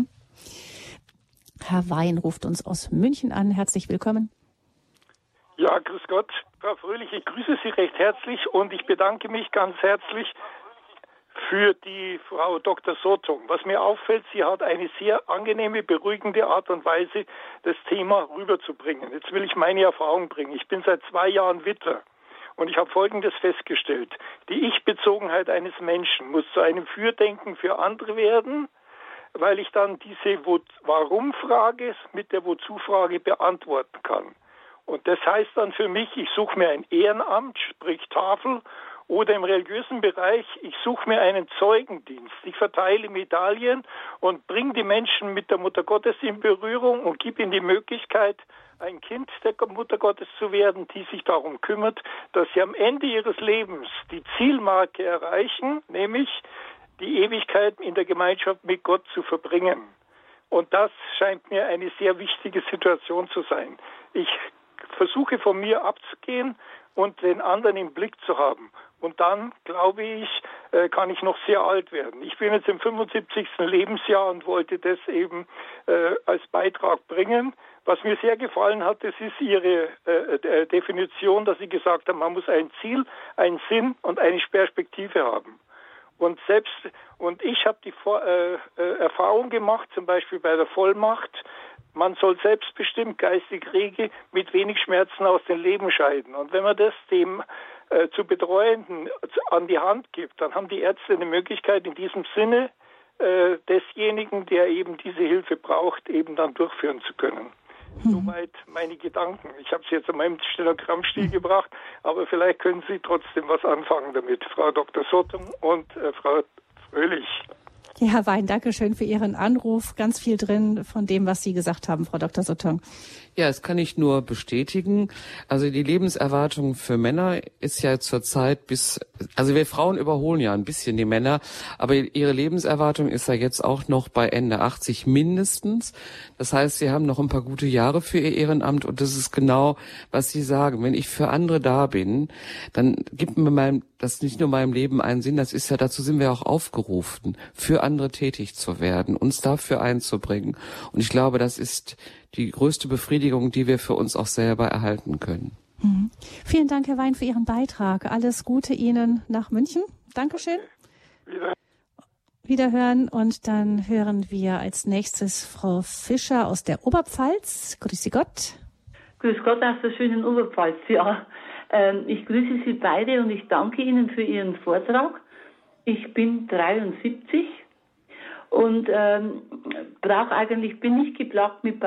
Herr Wein ruft uns aus München an. Herzlich willkommen. Ja, grüß Gott, Frau Fröhlich, ich grüße Sie recht herzlich und ich bedanke mich ganz herzlich für die Frau Dr. Sotong. Was mir auffällt, sie hat eine sehr angenehme, beruhigende Art und Weise, das Thema rüberzubringen. Jetzt will ich meine Erfahrung bringen. Ich bin seit 2 Jahren Witwer und ich habe Folgendes festgestellt. Die Ich-Bezogenheit eines Menschen muss zu einem Fürdenken für andere werden, weil ich dann diese Warum-Frage mit der Wozu-Frage beantworten kann. Und das heißt dann für mich, ich suche mir ein Ehrenamt, sprich Tafel, oder im religiösen Bereich, ich suche mir einen Zeugendienst. Ich verteile Medaillen und bringe die Menschen mit der Mutter Gottes in Berührung und gebe ihnen die Möglichkeit, ein Kind der Mutter Gottes zu werden, die sich darum kümmert, dass sie am Ende ihres Lebens die Zielmarke erreichen, nämlich die Ewigkeit in der Gemeinschaft mit Gott zu verbringen. Und das scheint mir eine sehr wichtige Situation zu sein. Ich versuche von mir abzugehen und den anderen im Blick zu haben. Und dann, glaube ich, kann ich noch sehr alt werden. Ich bin jetzt im 75. Lebensjahr und wollte das eben als Beitrag bringen. Was mir sehr gefallen hat, das ist Ihre Definition, dass Sie gesagt haben, man muss ein Ziel, einen Sinn und eine Perspektive haben. Und ich habe die Erfahrung gemacht, zum Beispiel bei der Vollmacht, man soll selbstbestimmt, geistig rege, mit wenig Schmerzen aus dem Leben scheiden. Und wenn man das dem zu Betreuenden an die Hand gibt, dann haben die Ärzte eine Möglichkeit, in diesem Sinne desjenigen, der eben diese Hilfe braucht, eben dann durchführen zu können. Soweit meine Gedanken. Ich habe sie jetzt an meinem Stenogrammstil gebracht, aber vielleicht können Sie trotzdem was anfangen damit, Frau Dr. Sottung und Frau Fröhlich. Ja, Herr Wein, danke schön für Ihren Anruf. Ganz viel drin von dem, was Sie gesagt haben, Frau Dr. Sottung. Ja, das kann ich nur bestätigen. Also die Lebenserwartung für Männer ist ja zurzeit also wir Frauen überholen ja ein bisschen die Männer, aber ihre Lebenserwartung ist ja jetzt auch noch bei Ende 80 mindestens. Das heißt, sie haben noch ein paar gute Jahre für ihr Ehrenamt und das ist genau, was Sie sagen. Wenn ich für andere da bin, dann gibt mir das nicht nur meinem Leben einen Sinn, das ist ja, dazu sind wir auch aufgerufen, für andere tätig zu werden, uns dafür einzubringen. Und ich glaube, das ist die größte Befriedigung, die wir für uns auch selber erhalten können. Mhm. Vielen Dank, Herr Wein, für Ihren Beitrag. Alles Gute Ihnen nach München. Dankeschön. Wiederhören. Und dann hören wir als nächstes Frau Fischer aus der Oberpfalz. Grüße Gott. Grüß Gott aus der schönen Oberpfalz. Ja, ich grüße Sie beide und ich danke Ihnen für Ihren Vortrag. Ich bin 73. Und bin nicht geplagt mit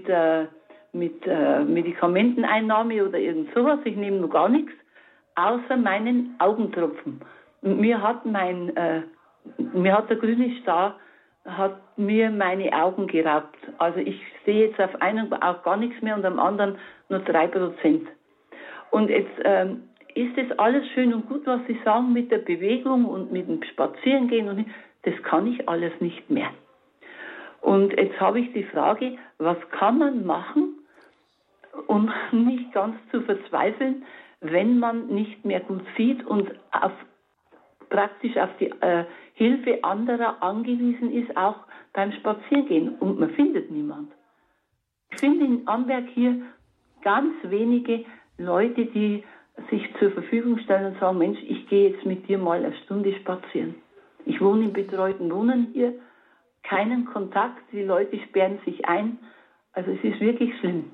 Medikamenteneinnahme oder irgend sowas. Ich nehme nur gar nichts, außer meinen Augentropfen. Und mir hat der grüne Star mir meine Augen geraubt. Also ich sehe jetzt auf einem auch gar nichts mehr und am anderen nur 3%. Und jetzt ist es alles schön und gut, was Sie sagen mit der Bewegung und mit dem Spazierengehen und das kann ich alles nicht mehr. Und jetzt habe ich die Frage, was kann man machen, um nicht ganz zu verzweifeln, wenn man nicht mehr gut sieht und praktisch auf die Hilfe anderer angewiesen ist, auch beim Spazierengehen. Und man findet niemand. Ich finde in Amberg hier ganz wenige Leute, die sich zur Verfügung stellen und sagen, Mensch, ich gehe jetzt mit dir mal eine Stunde spazieren. Ich wohne im betreuten Wohnen hier, keinen Kontakt, die Leute sperren sich ein. Also es ist wirklich schlimm.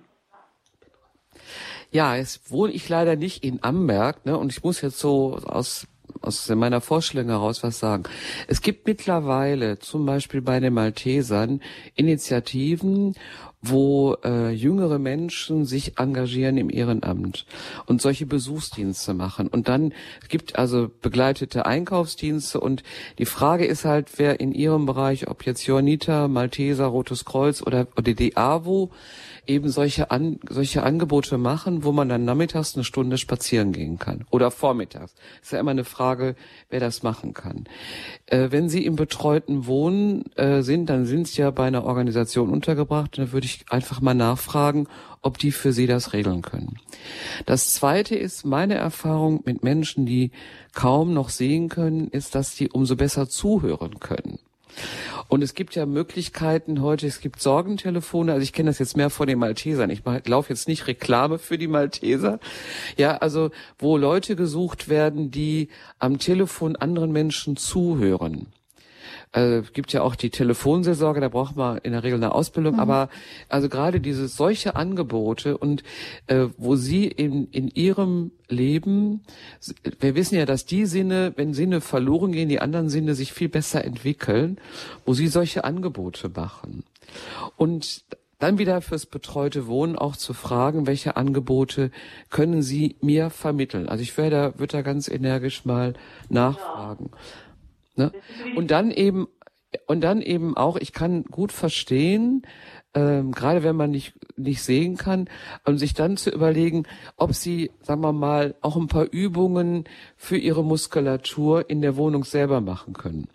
Ja, jetzt wohne ich leider nicht in Amberg, ne? Und ich muss jetzt so aus meiner Vorstellung heraus was sagen. Es gibt mittlerweile zum Beispiel bei den Maltesern Initiativen, wo jüngere Menschen sich engagieren im Ehrenamt und solche Besuchsdienste machen. Und dann gibt also begleitete Einkaufsdienste und die Frage ist halt, wer in ihrem Bereich, ob jetzt Johanniter, Malteser, Rotes Kreuz oder die AWO, eben solche Angebote machen, wo man dann nachmittags eine Stunde spazieren gehen kann oder vormittags. Ist ja immer eine Frage, wer das machen kann. Wenn Sie im betreuten Wohnen sind, dann sind Sie ja bei einer Organisation untergebracht. Dann würde ich einfach mal nachfragen, ob die für Sie das regeln können. Das Zweite ist, meine Erfahrung mit Menschen, die kaum noch sehen können, ist, dass die umso besser zuhören können. Und es gibt ja Möglichkeiten heute, es gibt Sorgentelefone, also ich kenne das jetzt mehr von den Maltesern, ich laufe jetzt nicht Reklame für die Malteser, ja, also wo Leute gesucht werden, die am Telefon anderen Menschen zuhören. Gibt ja auch die Telefonseelsorge, da braucht man in der Regel eine Ausbildung, aber also gerade solche Angebote und wo Sie in Ihrem Leben, wir wissen ja, dass die Sinne, wenn Sinne verloren gehen, die anderen Sinne sich viel besser entwickeln, wo Sie solche Angebote machen. Und dann wieder fürs betreute Wohnen auch zu fragen, welche Angebote können Sie mir vermitteln? Also ich würde da ganz energisch mal nachfragen. Ne? Und dann eben auch, ich kann gut verstehen, gerade wenn man nicht sehen kann, sich dann zu überlegen, ob Sie, sagen wir mal, auch ein paar Übungen für Ihre Muskulatur in der Wohnung selber machen können.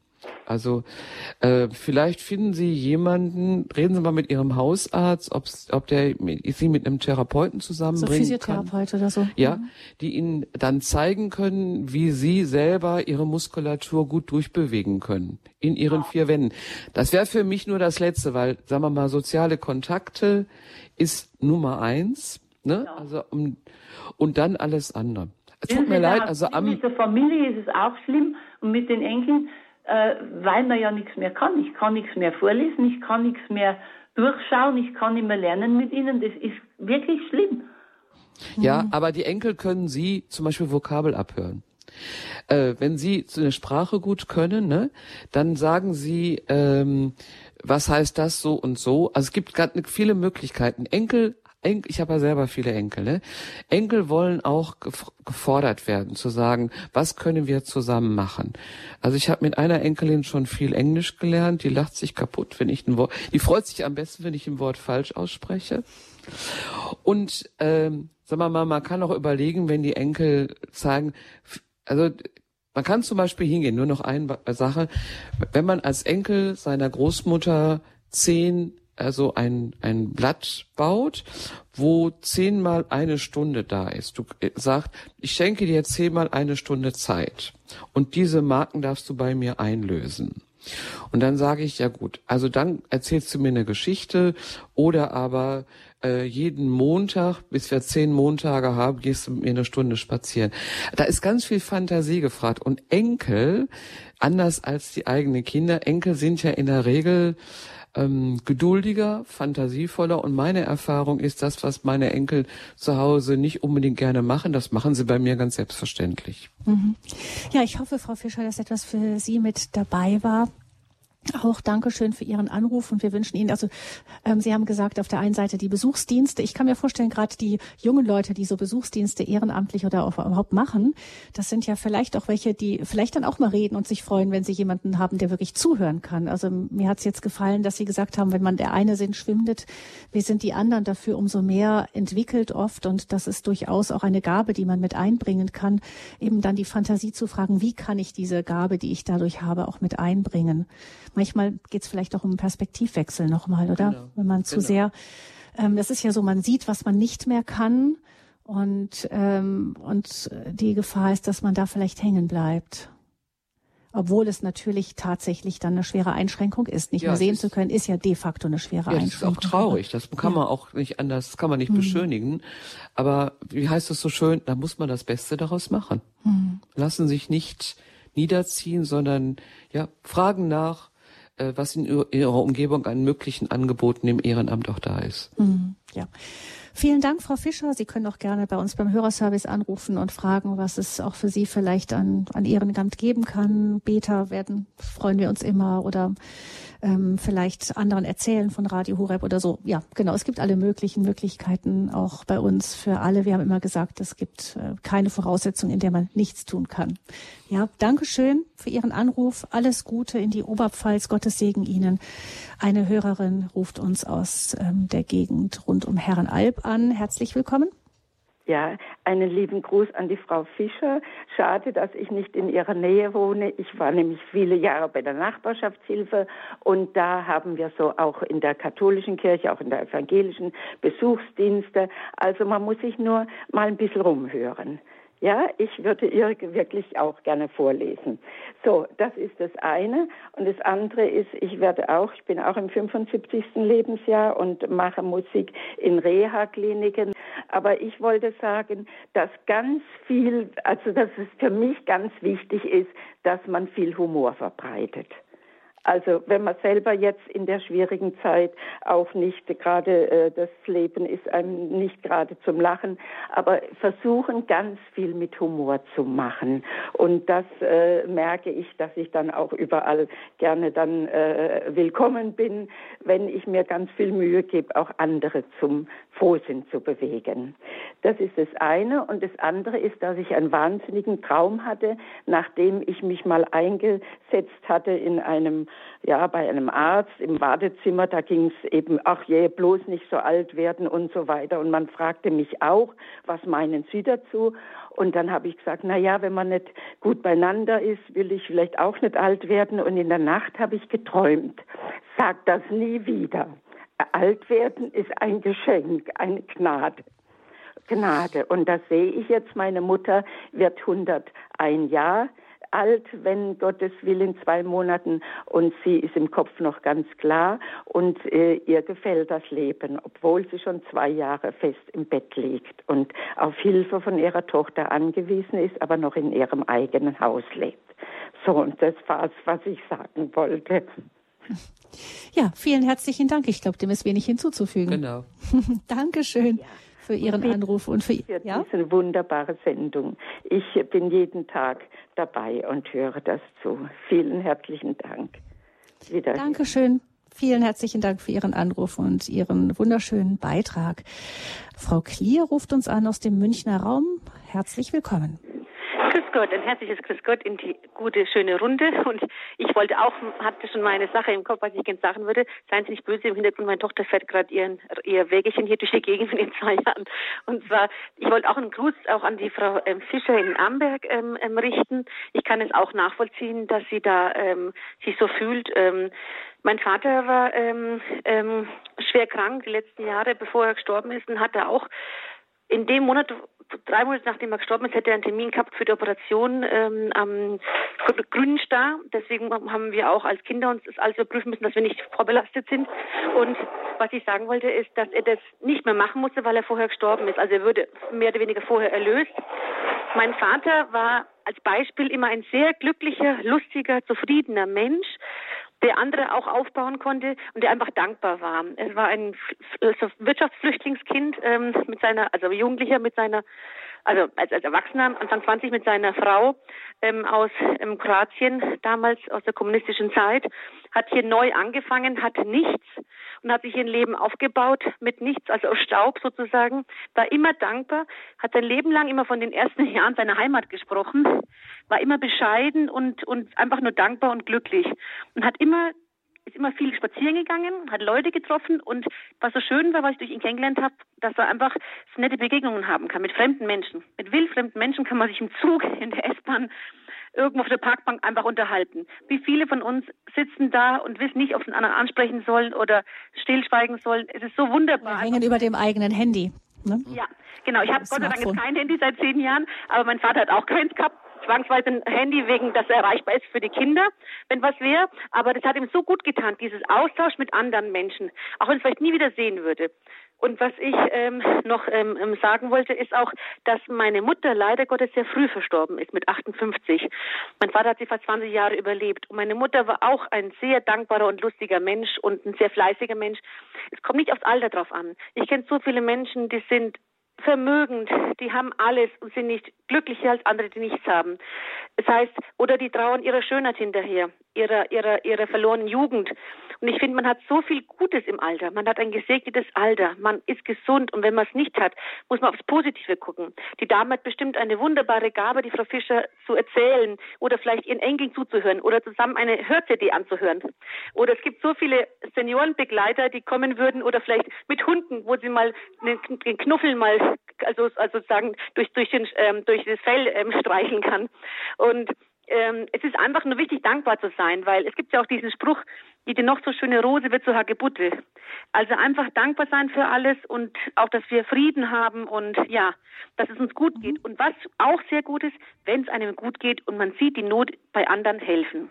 Also vielleicht finden Sie jemanden, reden Sie mal mit Ihrem Hausarzt, ob der Sie mit einem Therapeuten zusammenbringen so Physiotherapeut kann. oder so. Ja, die Ihnen dann zeigen können, wie Sie selber Ihre Muskulatur gut durchbewegen können in Ihren 4 Wänden. Das wäre für mich nur das Letzte, weil, sagen wir mal, soziale Kontakte ist Nummer 1, ne? Ja. Also und dann alles andere. Es tut mir leid, also mit der Familie ist es auch schlimm und mit den Enkeln, weil man ja nichts mehr kann. Ich kann nichts mehr vorlesen, ich kann nichts mehr durchschauen, ich kann nicht mehr lernen mit ihnen. Das ist wirklich schlimm. Ja, aber die Enkel können Sie zum Beispiel Vokabel abhören. Wenn Sie eine Sprache gut können, ne, dann sagen Sie, was heißt das so und so. Also es gibt gerade viele Möglichkeiten. Ich habe ja selber viele Enkel, ne? Enkel wollen auch gefordert werden, zu sagen, was können wir zusammen machen? Also ich habe mit einer Enkelin schon viel Englisch gelernt, die lacht sich kaputt, wenn ich ein Wort, die freut sich am besten, wenn ich ein Wort falsch ausspreche. Und sagen wir mal, man kann auch überlegen, wenn die Enkel sagen, also man kann zum Beispiel hingehen, nur noch eine Sache, wenn man als Enkel seiner Großmutter also ein Blatt baut, wo 10 mal 1 Stunde da ist. Du sagst, ich schenke dir 10 mal 1 Stunde Zeit und diese Marken darfst du bei mir einlösen. Und dann sage ich, ja gut, also dann erzählst du mir eine Geschichte oder aber jeden Montag, bis wir 10 Montage haben, gehst du mit mir 1 Stunde spazieren. Da ist ganz viel Fantasie gefragt. Und Enkel, anders als die eigenen Kinder, Enkel sind ja in der Regel geduldiger, fantasievoller und meine Erfahrung ist, das, was meine Enkel zu Hause nicht unbedingt gerne machen, das machen sie bei mir ganz selbstverständlich. Mhm. Ja, ich hoffe, Frau Fischer, dass etwas für Sie mit dabei war. Auch Dankeschön für Ihren Anruf und wir wünschen Ihnen, also Sie haben gesagt, auf der einen Seite die Besuchsdienste. Ich kann mir vorstellen, gerade die jungen Leute, die so Besuchsdienste ehrenamtlich oder auch überhaupt machen, das sind ja vielleicht auch welche, die vielleicht dann auch mal reden und sich freuen, wenn sie jemanden haben, der wirklich zuhören kann. Also mir hat es jetzt gefallen, dass Sie gesagt haben, wenn man der eine Sinn schwindet, wir sind die anderen dafür umso mehr entwickelt oft und das ist durchaus auch eine Gabe, die man mit einbringen kann, eben dann die Fantasie zu fragen, wie kann ich diese Gabe, die ich dadurch habe, auch mit einbringen. Manchmal geht es vielleicht auch um einen Perspektivwechsel nochmal, oder? Genau. Wenn man zu sehr, das ist ja so, man sieht, was man nicht mehr kann und die Gefahr ist, dass man da vielleicht hängen bleibt. Obwohl es natürlich tatsächlich dann eine schwere Einschränkung ist. Nicht mehr sehen zu können, ist ja de facto eine schwere Einschränkung. Das ist auch traurig. Das kann man auch nicht anders, das kann man nicht beschönigen. Aber wie heißt es so schön, da muss man das Beste daraus machen. Lassen sich nicht niederziehen, sondern fragen nach, was in Ihrer Umgebung an möglichen Angeboten im Ehrenamt auch da ist. Ja. Vielen Dank, Frau Fischer. Sie können auch gerne bei uns beim Hörerservice anrufen und fragen, was es auch für Sie vielleicht an Ehrenamt geben kann. Beter freuen wir uns immer oder vielleicht anderen erzählen von Radio Horeb oder so. Ja, genau. Es gibt alle möglichen Möglichkeiten auch bei uns für alle. Wir haben immer gesagt, es gibt keine Voraussetzung, in der man nichts tun kann. Ja, Dankeschön für Ihren Anruf. Alles Gute in die Oberpfalz. Gottes Segen Ihnen. Eine Hörerin ruft uns aus der Gegend rund um Herrenalb an. Herzlich willkommen. Ja, einen lieben Gruß an die Frau Fischer. Schade, dass ich nicht in ihrer Nähe wohne. Ich war nämlich viele Jahre bei der Nachbarschaftshilfe und da haben wir so auch in der katholischen Kirche, auch in der evangelischen Besuchsdienste. Also man muss sich nur mal ein bisschen rumhören. Ja, ich würde ihr wirklich auch gerne vorlesen. So, das ist das eine. Und das andere ist, ich bin auch im 75. Lebensjahr und mache Musik in Reha-Kliniken. Aber ich wollte sagen, dass dass es für mich ganz wichtig ist, dass man viel Humor verbreitet. Also wenn man selber jetzt in der schwierigen Zeit auch nicht gerade, das Leben ist einem nicht gerade zum Lachen, aber versuchen ganz viel mit Humor zu machen. Und das merke ich, dass ich dann auch überall gerne dann willkommen bin, wenn ich mir ganz viel Mühe gebe, auch andere zum Frohsinn zu bewegen. Das ist das eine. Und das andere ist, dass ich einen wahnsinnigen Traum hatte, nachdem ich mich mal eingesetzt hatte in einem bei einem Arzt im Wartezimmer, da ging es eben, ach je, bloß nicht so alt werden und so weiter. Und man fragte mich auch, was meinen Sie dazu? Und dann habe ich gesagt, wenn man nicht gut beieinander ist, will ich vielleicht auch nicht alt werden. Und in der Nacht habe ich geträumt, sag das nie wieder. Alt werden ist ein Geschenk, eine Gnade. Und das sehe ich jetzt, meine Mutter wird 101 Jahre alt, wenn Gottes Willen, 2 Monaten, und sie ist im Kopf noch ganz klar und ihr gefällt das Leben, obwohl sie schon 2 Jahre fest im Bett liegt und auf Hilfe von ihrer Tochter angewiesen ist, aber noch in ihrem eigenen Haus lebt. So, und das war's, was ich sagen wollte. Ja, vielen herzlichen Dank. Ich glaube, dem ist wenig hinzuzufügen. Genau. Dankeschön. Für Ihren Anruf und für diese wunderbare Sendung. Ich bin jeden Tag dabei und höre das zu. Vielen herzlichen Dank. Dankeschön. Vielen herzlichen Dank für Ihren Anruf und Ihren wunderschönen Beitrag. Frau Klier ruft uns an aus dem Münchner Raum. Herzlich willkommen. Grüß Gott, ein herzliches Grüß Gott in die gute, schöne Runde. Und ich hatte schon meine Sache im Kopf, was ich gerne sagen würde. Seien Sie nicht böse, im Hintergrund, meine Tochter fährt gerade ihr Wägelchen hier durch die Gegend mit den 2 Jahren. Und zwar, ich wollte auch einen Gruß auch an die Frau Fischer in Amberg richten. Ich kann es auch nachvollziehen, dass sie da sich so fühlt. Mein Vater war schwer krank die letzten Jahre, bevor er gestorben ist, und hatte auch in dem Monat, 3 Monate nachdem er gestorben ist, hätte er einen Termin gehabt für die Operation am Grünen Star. Deswegen haben wir auch als Kinder uns das alles überprüfen müssen, dass wir nicht vorbelastet sind. Und was ich sagen wollte, ist, dass er das nicht mehr machen musste, weil er vorher gestorben ist. Also er wurde mehr oder weniger vorher erlöst. Mein Vater war als Beispiel immer ein sehr glücklicher, lustiger, zufriedener Mensch, der andere auch aufbauen konnte und der einfach dankbar war. Er war ein Wirtschaftsflüchtlingskind Jugendlicher als Erwachsener, Anfang 20 mit seiner Frau aus Kroatien, damals aus der kommunistischen Zeit, hat hier neu angefangen, hatte nichts und hat sich ein Leben aufgebaut mit nichts, also aus Staub sozusagen, war immer dankbar, hat sein Leben lang immer von den ersten Jahren seiner Heimat gesprochen, war immer bescheiden und einfach nur dankbar und glücklich und ist immer viel spazieren gegangen, hat Leute getroffen, und was so schön war, was ich durch ihn kennengelernt habe, dass er einfach nette Begegnungen haben kann mit fremden Menschen. Mit wildfremden Menschen kann man sich im Zug, in der S-Bahn, irgendwo auf der Parkbank einfach unterhalten. Wie viele von uns sitzen da und wissen nicht, ob sie einen anderen ansprechen sollen oder stillschweigen sollen. Es ist so wunderbar. Wir hängen über dem eigenen Handy. Ne? Ja, genau. Ich habe Gott sei Dank jetzt kein Handy seit 10 Jahren, aber mein Vater hat auch keins gehabt. Zwangsweise ein Handy, wegen, dass er erreichbar ist für die Kinder, wenn was wäre. Aber das hat ihm so gut getan, dieses Austausch mit anderen Menschen, auch wenn es vielleicht nie wieder sehen würde. Und was ich noch sagen wollte, ist auch, dass meine Mutter leider Gottes sehr früh verstorben ist, mit 58. Mein Vater hat sie fast 20 Jahre überlebt. Und meine Mutter war auch ein sehr dankbarer und lustiger Mensch und ein sehr fleißiger Mensch. Es kommt nicht aufs Alter drauf an. Ich kenne so viele Menschen, die sind vermögend, die haben alles und sind nicht glücklicher als andere, die nichts haben. Das heißt, oder die trauern ihrer Schönheit hinterher, ihrer verlorenen Jugend. Und ich finde, man hat so viel Gutes im Alter. Man hat ein gesegnetes Alter. Man ist gesund. Und wenn man es nicht hat, muss man aufs Positive gucken. Die Dame hat bestimmt eine wunderbare Gabe, die Frau Fischer zu erzählen oder vielleicht ihren Enkeln zuzuhören oder zusammen eine Hör-CD anzuhören. Oder es gibt so viele Seniorenbegleiter, die kommen würden, oder vielleicht mit Hunden, wo sie mal den Knuffel mal, also sozusagen durch das Fell streicheln kann. Und es ist einfach nur wichtig, dankbar zu sein, weil es gibt ja auch diesen Spruch, jede noch so schöne Rose wird zur Hagebutte. Also einfach dankbar sein für alles und auch, dass wir Frieden haben und ja, dass es uns gut geht. Und was auch sehr gut ist, wenn es einem gut geht und man sieht die Not bei anderen, helfen.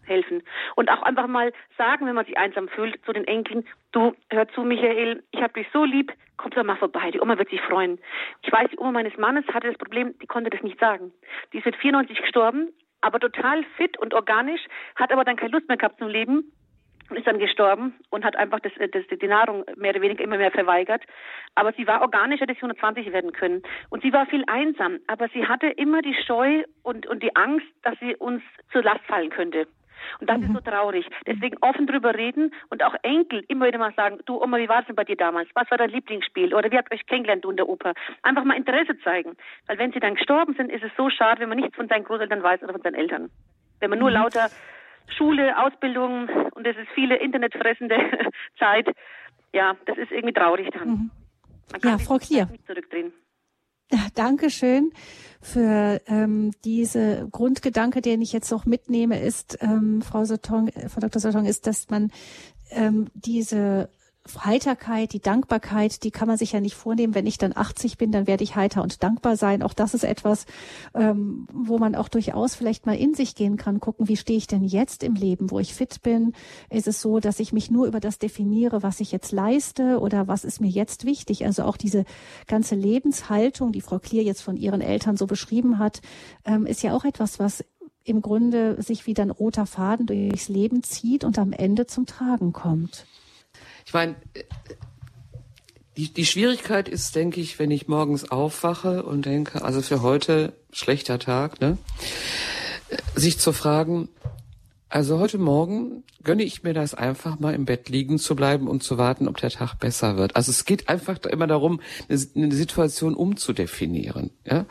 Und auch einfach mal sagen, wenn man sich einsam fühlt, zu den Enkeln, du, hör zu, Michael, ich hab dich so lieb, komm doch mal vorbei, die Oma wird sich freuen. Ich weiß, die Oma meines Mannes hatte das Problem, die konnte das nicht sagen. Die ist mit 94 gestorben, aber total fit und organisch, hat aber dann keine Lust mehr gehabt zum Leben und ist dann gestorben und hat einfach die Nahrung mehr oder weniger immer mehr verweigert. Aber sie war organisch, hätte sie 120 werden können. Und sie war viel einsam, aber sie hatte immer die Scheu und die Angst, dass sie uns zur Last fallen könnte. Und das ist so traurig. Deswegen offen drüber reden und auch Enkel immer wieder mal sagen, du Oma, wie war es denn bei dir damals? Was war dein Lieblingsspiel? Oder wie habt ihr euch kennengelernt du in der Oper? Einfach mal Interesse zeigen. Weil wenn sie dann gestorben sind, ist es so schade, wenn man nichts von seinen Großeltern weiß oder von seinen Eltern. Wenn man nur lauter Schule, Ausbildung und das ist viele internetfressende Zeit. Ja, das ist irgendwie traurig dann. Man kann Frau Klier. Nicht zurückdrehen. Ja, Dankeschön für diese Grundgedanke, den ich jetzt noch mitnehme, ist, Frau Dr. Sotong, ist, dass man diese Heiterkeit, die Dankbarkeit, die kann man sich ja nicht vornehmen. Wenn ich dann 80 bin, dann werde ich heiter und dankbar sein. Auch das ist etwas, wo man auch durchaus vielleicht mal in sich gehen kann, gucken, wie stehe ich denn jetzt im Leben, wo ich fit bin? Ist es so, dass ich mich nur über das definiere, was ich jetzt leiste oder was ist mir jetzt wichtig? Also auch diese ganze Lebenshaltung, die Frau Klier jetzt von ihren Eltern so beschrieben hat, ist ja auch etwas, was im Grunde sich wie ein roter Faden durchs Leben zieht und am Ende zum Tragen kommt. Ich meine, die Schwierigkeit ist, denke ich, wenn ich morgens aufwache und denke, also für heute schlechter Tag, ne, sich zu fragen, also heute Morgen gönne ich mir das einfach mal im Bett liegen zu bleiben und zu warten, ob der Tag besser wird. Also es geht einfach immer darum, eine Situation umzudefinieren. Ja?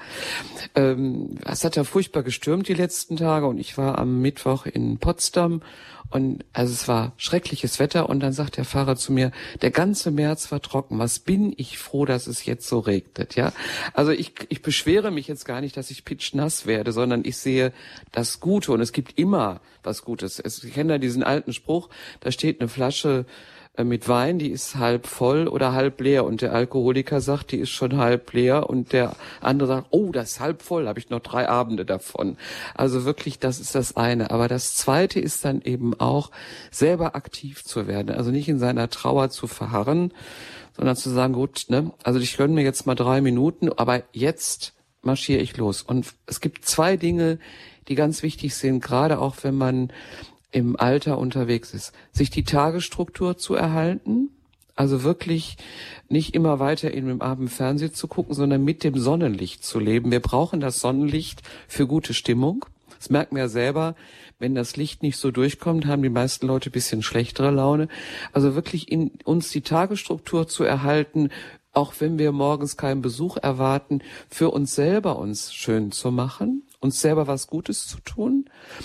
Es hat ja furchtbar gestürmt die letzten Tage und ich war am Mittwoch in Potsdam und also es war schreckliches Wetter und dann sagt der Fahrer zu mir, der ganze März war trocken. Was bin ich froh, dass es jetzt so regnet, ja? Also ich beschwere mich jetzt gar nicht, dass ich pitschnass werde, sondern ich sehe das Gute und es gibt immer was Gutes. Ich kenne da diesen alten Spruch, da steht eine Flasche mit Wein, die ist halb voll oder halb leer und der Alkoholiker sagt, die ist schon halb leer und der andere sagt, oh, das ist halb voll, habe ich noch 3 Abende davon. Also wirklich, das ist das eine. Aber das Zweite ist dann eben auch, selber aktiv zu werden, also nicht in seiner Trauer zu verharren, sondern zu sagen, gut, ne, also ich gönne mir jetzt mal 3 Minuten, aber jetzt marschiere ich los. Und es gibt 2 Dinge, die ganz wichtig sind, gerade auch wenn man im Alter unterwegs ist, sich die Tagesstruktur zu erhalten, also wirklich nicht immer weiter in dem Abend Fernsehen zu gucken, sondern mit dem Sonnenlicht zu leben. Wir brauchen das Sonnenlicht für gute Stimmung. Das merken wir ja selber, wenn das Licht nicht so durchkommt, haben die meisten Leute ein bisschen schlechtere Laune. Also wirklich in uns die Tagesstruktur zu erhalten, auch wenn wir morgens keinen Besuch erwarten, für uns selber uns schön zu machen, uns selber was Gutes zu tun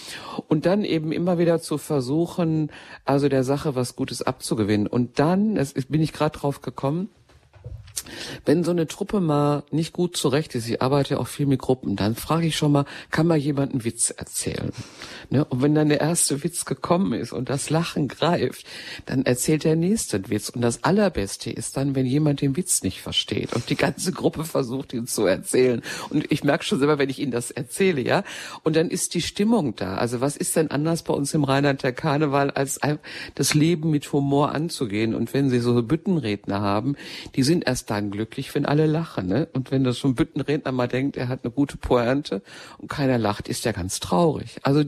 und dann eben immer wieder zu versuchen, also der Sache was Gutes abzugewinnen. Und dann, bin ich gerade drauf gekommen, wenn so eine Truppe mal nicht gut zurecht ist, ich arbeite ja auch viel mit Gruppen, dann frage ich schon mal, kann mal jemand einen Witz erzählen? Ne? Und wenn dann der erste Witz gekommen ist und das Lachen greift, dann erzählt der nächste einen Witz. Und das Allerbeste ist dann, wenn jemand den Witz nicht versteht und die ganze Gruppe versucht, ihn zu erzählen. Und ich merke schon selber, wenn ich Ihnen das erzähle, ja. Und dann ist die Stimmung da. Also was ist denn anders bei uns im Rheinland der Karneval, als das Leben mit Humor anzugehen? Und wenn Sie so Büttenredner haben, die sind erst dann glücklich, wenn alle lachen, ne? Und wenn das so ein Büttenredner mal denkt, er hat eine gute Pointe und keiner lacht, ist er ganz traurig. Also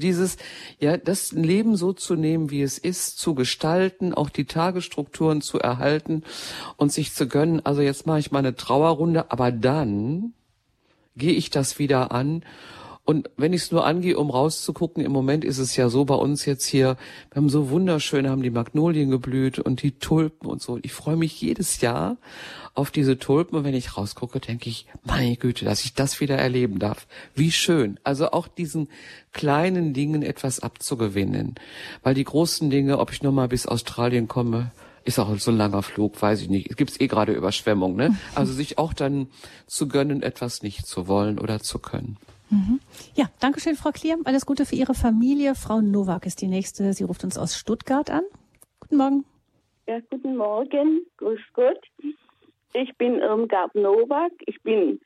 das Leben so zu nehmen, wie es ist, zu gestalten, auch die Tagesstrukturen zu erhalten und sich zu gönnen, also jetzt mache ich mal eine Trauerrunde, aber dann gehe ich das wieder an. Und wenn ich es nur angehe, um rauszugucken, im Moment ist es ja so bei uns jetzt hier, wir haben so wunderschön, haben die Magnolien geblüht und die Tulpen und so. Ich freue mich jedes Jahr auf diese Tulpen und wenn ich rausgucke, denke ich, meine Güte, dass ich das wieder erleben darf. Wie schön. Also auch diesen kleinen Dingen etwas abzugewinnen. Weil die großen Dinge, ob ich noch mal bis Australien komme, ist auch so ein langer Flug, weiß ich nicht. Es gibt gerade Überschwemmung, ne? Also sich auch dann zu gönnen, etwas nicht zu wollen oder zu können. Ja, danke schön, Frau Klier. Alles Gute für Ihre Familie. Frau Nowak ist die nächste. Sie ruft uns aus Stuttgart an. Guten Morgen. Ja, guten Morgen. Grüß Gott. Ich bin Irmgard Nowak. Ich bin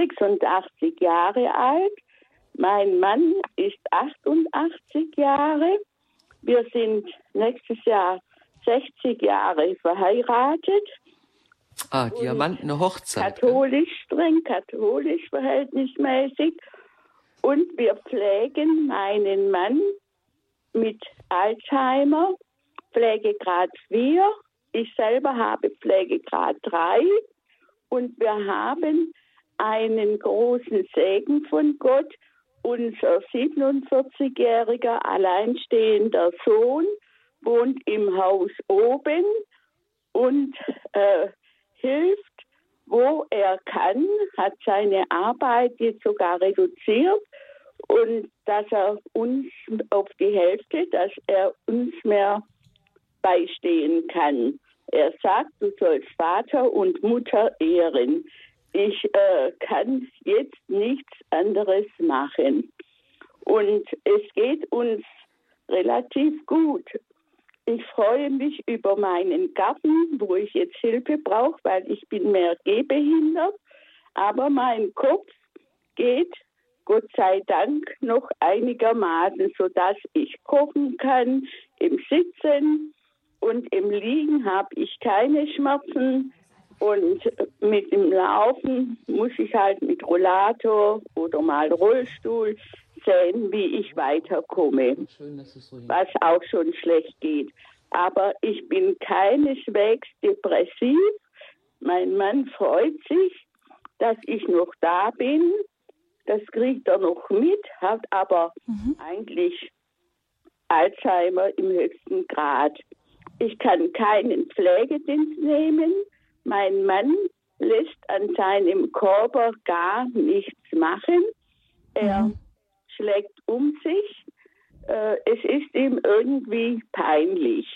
86 Jahre alt. Mein Mann ist 88 Jahre. Wir sind nächstes Jahr 60 Jahre verheiratet. Diamantene Hochzeit. Streng katholisch verhältnismäßig. Und wir pflegen meinen Mann mit Alzheimer, Pflegegrad 4. Ich selber habe Pflegegrad 3. Und wir haben einen großen Segen von Gott. Unser 47-jähriger alleinstehender Sohn wohnt im Haus oben und hilft, wo er kann, hat seine Arbeit jetzt sogar reduziert und dass er uns auf die Hälfte, dass er uns mehr beistehen kann. Er sagt, du sollst Vater und Mutter ehren. Ich kann jetzt nichts anderes machen. Und es geht uns relativ gut. Ich freue mich über meinen Garten, wo ich jetzt Hilfe brauche, weil ich bin mehr gehbehindert. Aber mein Kopf geht, Gott sei Dank, noch einigermaßen, sodass ich kochen kann, im Sitzen und im Liegen habe ich keine Schmerzen. Und mit dem Laufen muss ich halt mit Rollator oder mal Rollstuhl sehen, wie ich weiterkomme, was auch schon schlecht geht. Aber ich bin keineswegs depressiv. Mein Mann freut sich, dass ich noch da bin. Das kriegt er noch mit, hat aber eigentlich Alzheimer im höchsten Grad. Ich kann keinen Pflegedienst nehmen. Mein Mann lässt an seinem Körper gar nichts machen. Er schlägt um sich. Es ist ihm irgendwie peinlich.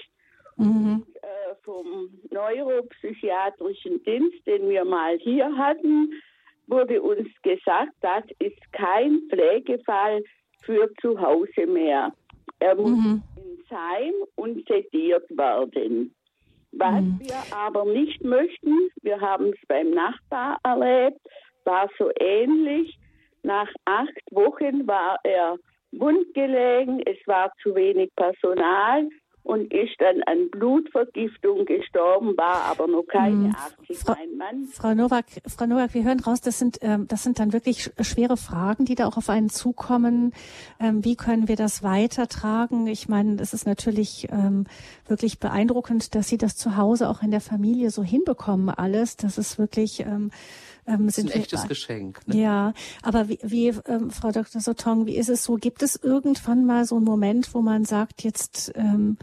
Vom neuropsychiatrischen Dienst, den wir mal hier hatten, wurde uns gesagt, das ist kein Pflegefall für zu Hause mehr. Er muss ins Heim und sediert werden. Was wir aber nicht möchten, wir haben es beim Nachbar erlebt, war so ähnlich. Nach 8 Wochen war er wundgelegen, es war zu wenig Personal und ist dann an Blutvergiftung gestorben, war aber noch keine 80. Mein Mann. Frau Nowak, wir hören raus, das sind dann wirklich schwere Fragen, die da auch auf einen zukommen. Wie können wir das weitertragen? Ich meine, es ist natürlich wirklich beeindruckend, dass Sie das zu Hause auch in der Familie so hinbekommen alles. Das ist wirklich das ist ein echtes Geschenk. Ne? Ja, aber wie Frau Dr. Sotong, wie ist es so? Gibt es irgendwann mal so einen Moment, wo man sagt, jetzt,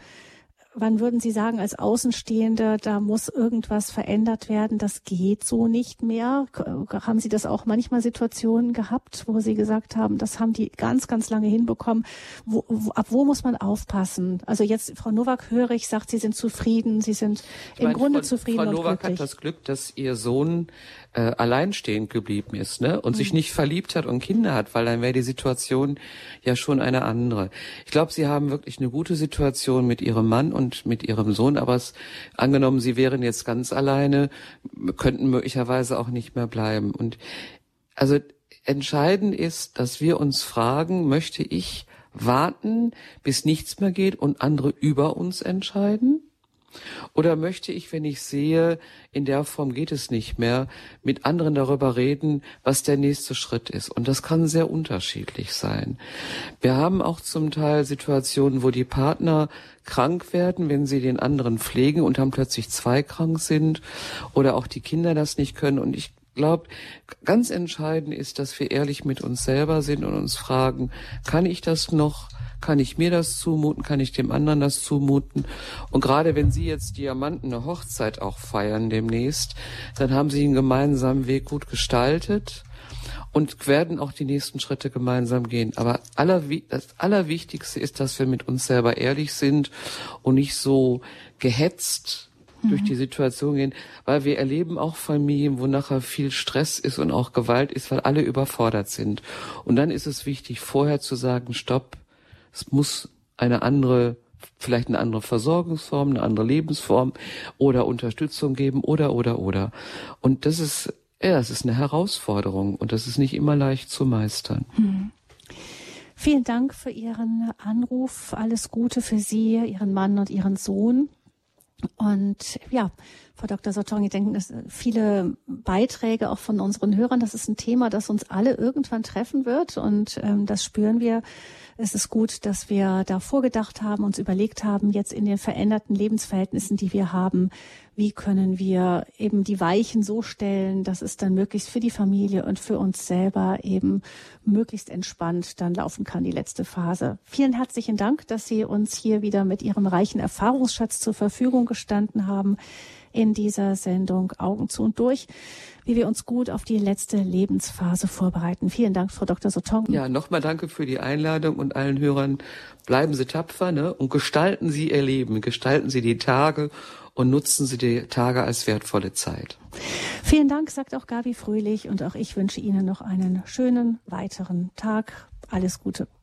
wann würden Sie sagen, als Außenstehende, da muss irgendwas verändert werden, das geht so nicht mehr? Haben Sie das auch manchmal Situationen gehabt, wo Sie gesagt haben, das haben die ganz, ganz lange hinbekommen? Ab wo muss man aufpassen? Also jetzt, Frau Nowak höre ich, sagt, Sie sind zufrieden, Sie sind im Grunde zufrieden und glücklich. Frau Nowak hat das Glück, dass ihr Sohn alleinstehend geblieben ist, ne, und sich nicht verliebt hat und Kinder hat, weil dann wäre die Situation ja schon eine andere. Ich glaube, Sie haben wirklich eine gute Situation mit Ihrem Mann und mit Ihrem Sohn, aber angenommen, Sie wären jetzt ganz alleine, könnten möglicherweise auch nicht mehr bleiben. Und also entscheidend ist, dass wir uns fragen, möchte ich warten, bis nichts mehr geht und andere über uns entscheiden? Oder möchte ich, wenn ich sehe, in der Form geht es nicht mehr, mit anderen darüber reden, was der nächste Schritt ist? Und das kann sehr unterschiedlich sein. Wir haben auch zum Teil Situationen, wo die Partner krank werden, wenn sie den anderen pflegen und dann plötzlich 2 krank sind oder auch die Kinder das nicht können. Und ich glaube, ganz entscheidend ist, dass wir ehrlich mit uns selber sind und uns fragen, kann ich das noch? Kann ich mir das zumuten? Kann ich dem anderen das zumuten? Und gerade wenn Sie jetzt Diamanten eine Hochzeit auch feiern demnächst, dann haben Sie einen gemeinsamen Weg gut gestaltet und werden auch die nächsten Schritte gemeinsam gehen. Aber das Allerwichtigste ist, dass wir mit uns selber ehrlich sind und nicht so gehetzt durch die Situation gehen, weil wir erleben auch Familien, wo nachher viel Stress ist und auch Gewalt ist, weil alle überfordert sind. Und dann ist es wichtig, vorher zu sagen, stopp, es muss vielleicht eine andere Versorgungsform, eine andere Lebensform oder Unterstützung geben oder. Und das ist eine Herausforderung und das ist nicht immer leicht zu meistern. Vielen Dank für Ihren Anruf. Alles Gute für Sie, Ihren Mann und Ihren Sohn. Und ja, Frau Dr. Sotong, ich denke, dass viele Beiträge auch von unseren Hörern, das ist ein Thema, das uns alle irgendwann treffen wird und das spüren wir. Es ist gut, dass wir da vorgedacht haben, uns überlegt haben, jetzt in den veränderten Lebensverhältnissen, die wir haben, wie können wir eben die Weichen so stellen, dass es dann möglichst für die Familie und für uns selber eben möglichst entspannt dann laufen kann, die letzte Phase. Vielen herzlichen Dank, dass Sie uns hier wieder mit Ihrem reichen Erfahrungsschatz zur Verfügung gestanden haben. in dieser Sendung Augen zu und durch, wie wir uns gut auf die letzte Lebensphase vorbereiten. Vielen Dank, Frau Dr. Sotong. Ja, nochmal danke für die Einladung und allen Hörern. Bleiben Sie tapfer, ne? Und gestalten Sie Ihr Leben, gestalten Sie die Tage und nutzen Sie die Tage als wertvolle Zeit. Vielen Dank, sagt auch Gabi Fröhlich, und auch ich wünsche Ihnen noch einen schönen weiteren Tag. Alles Gute.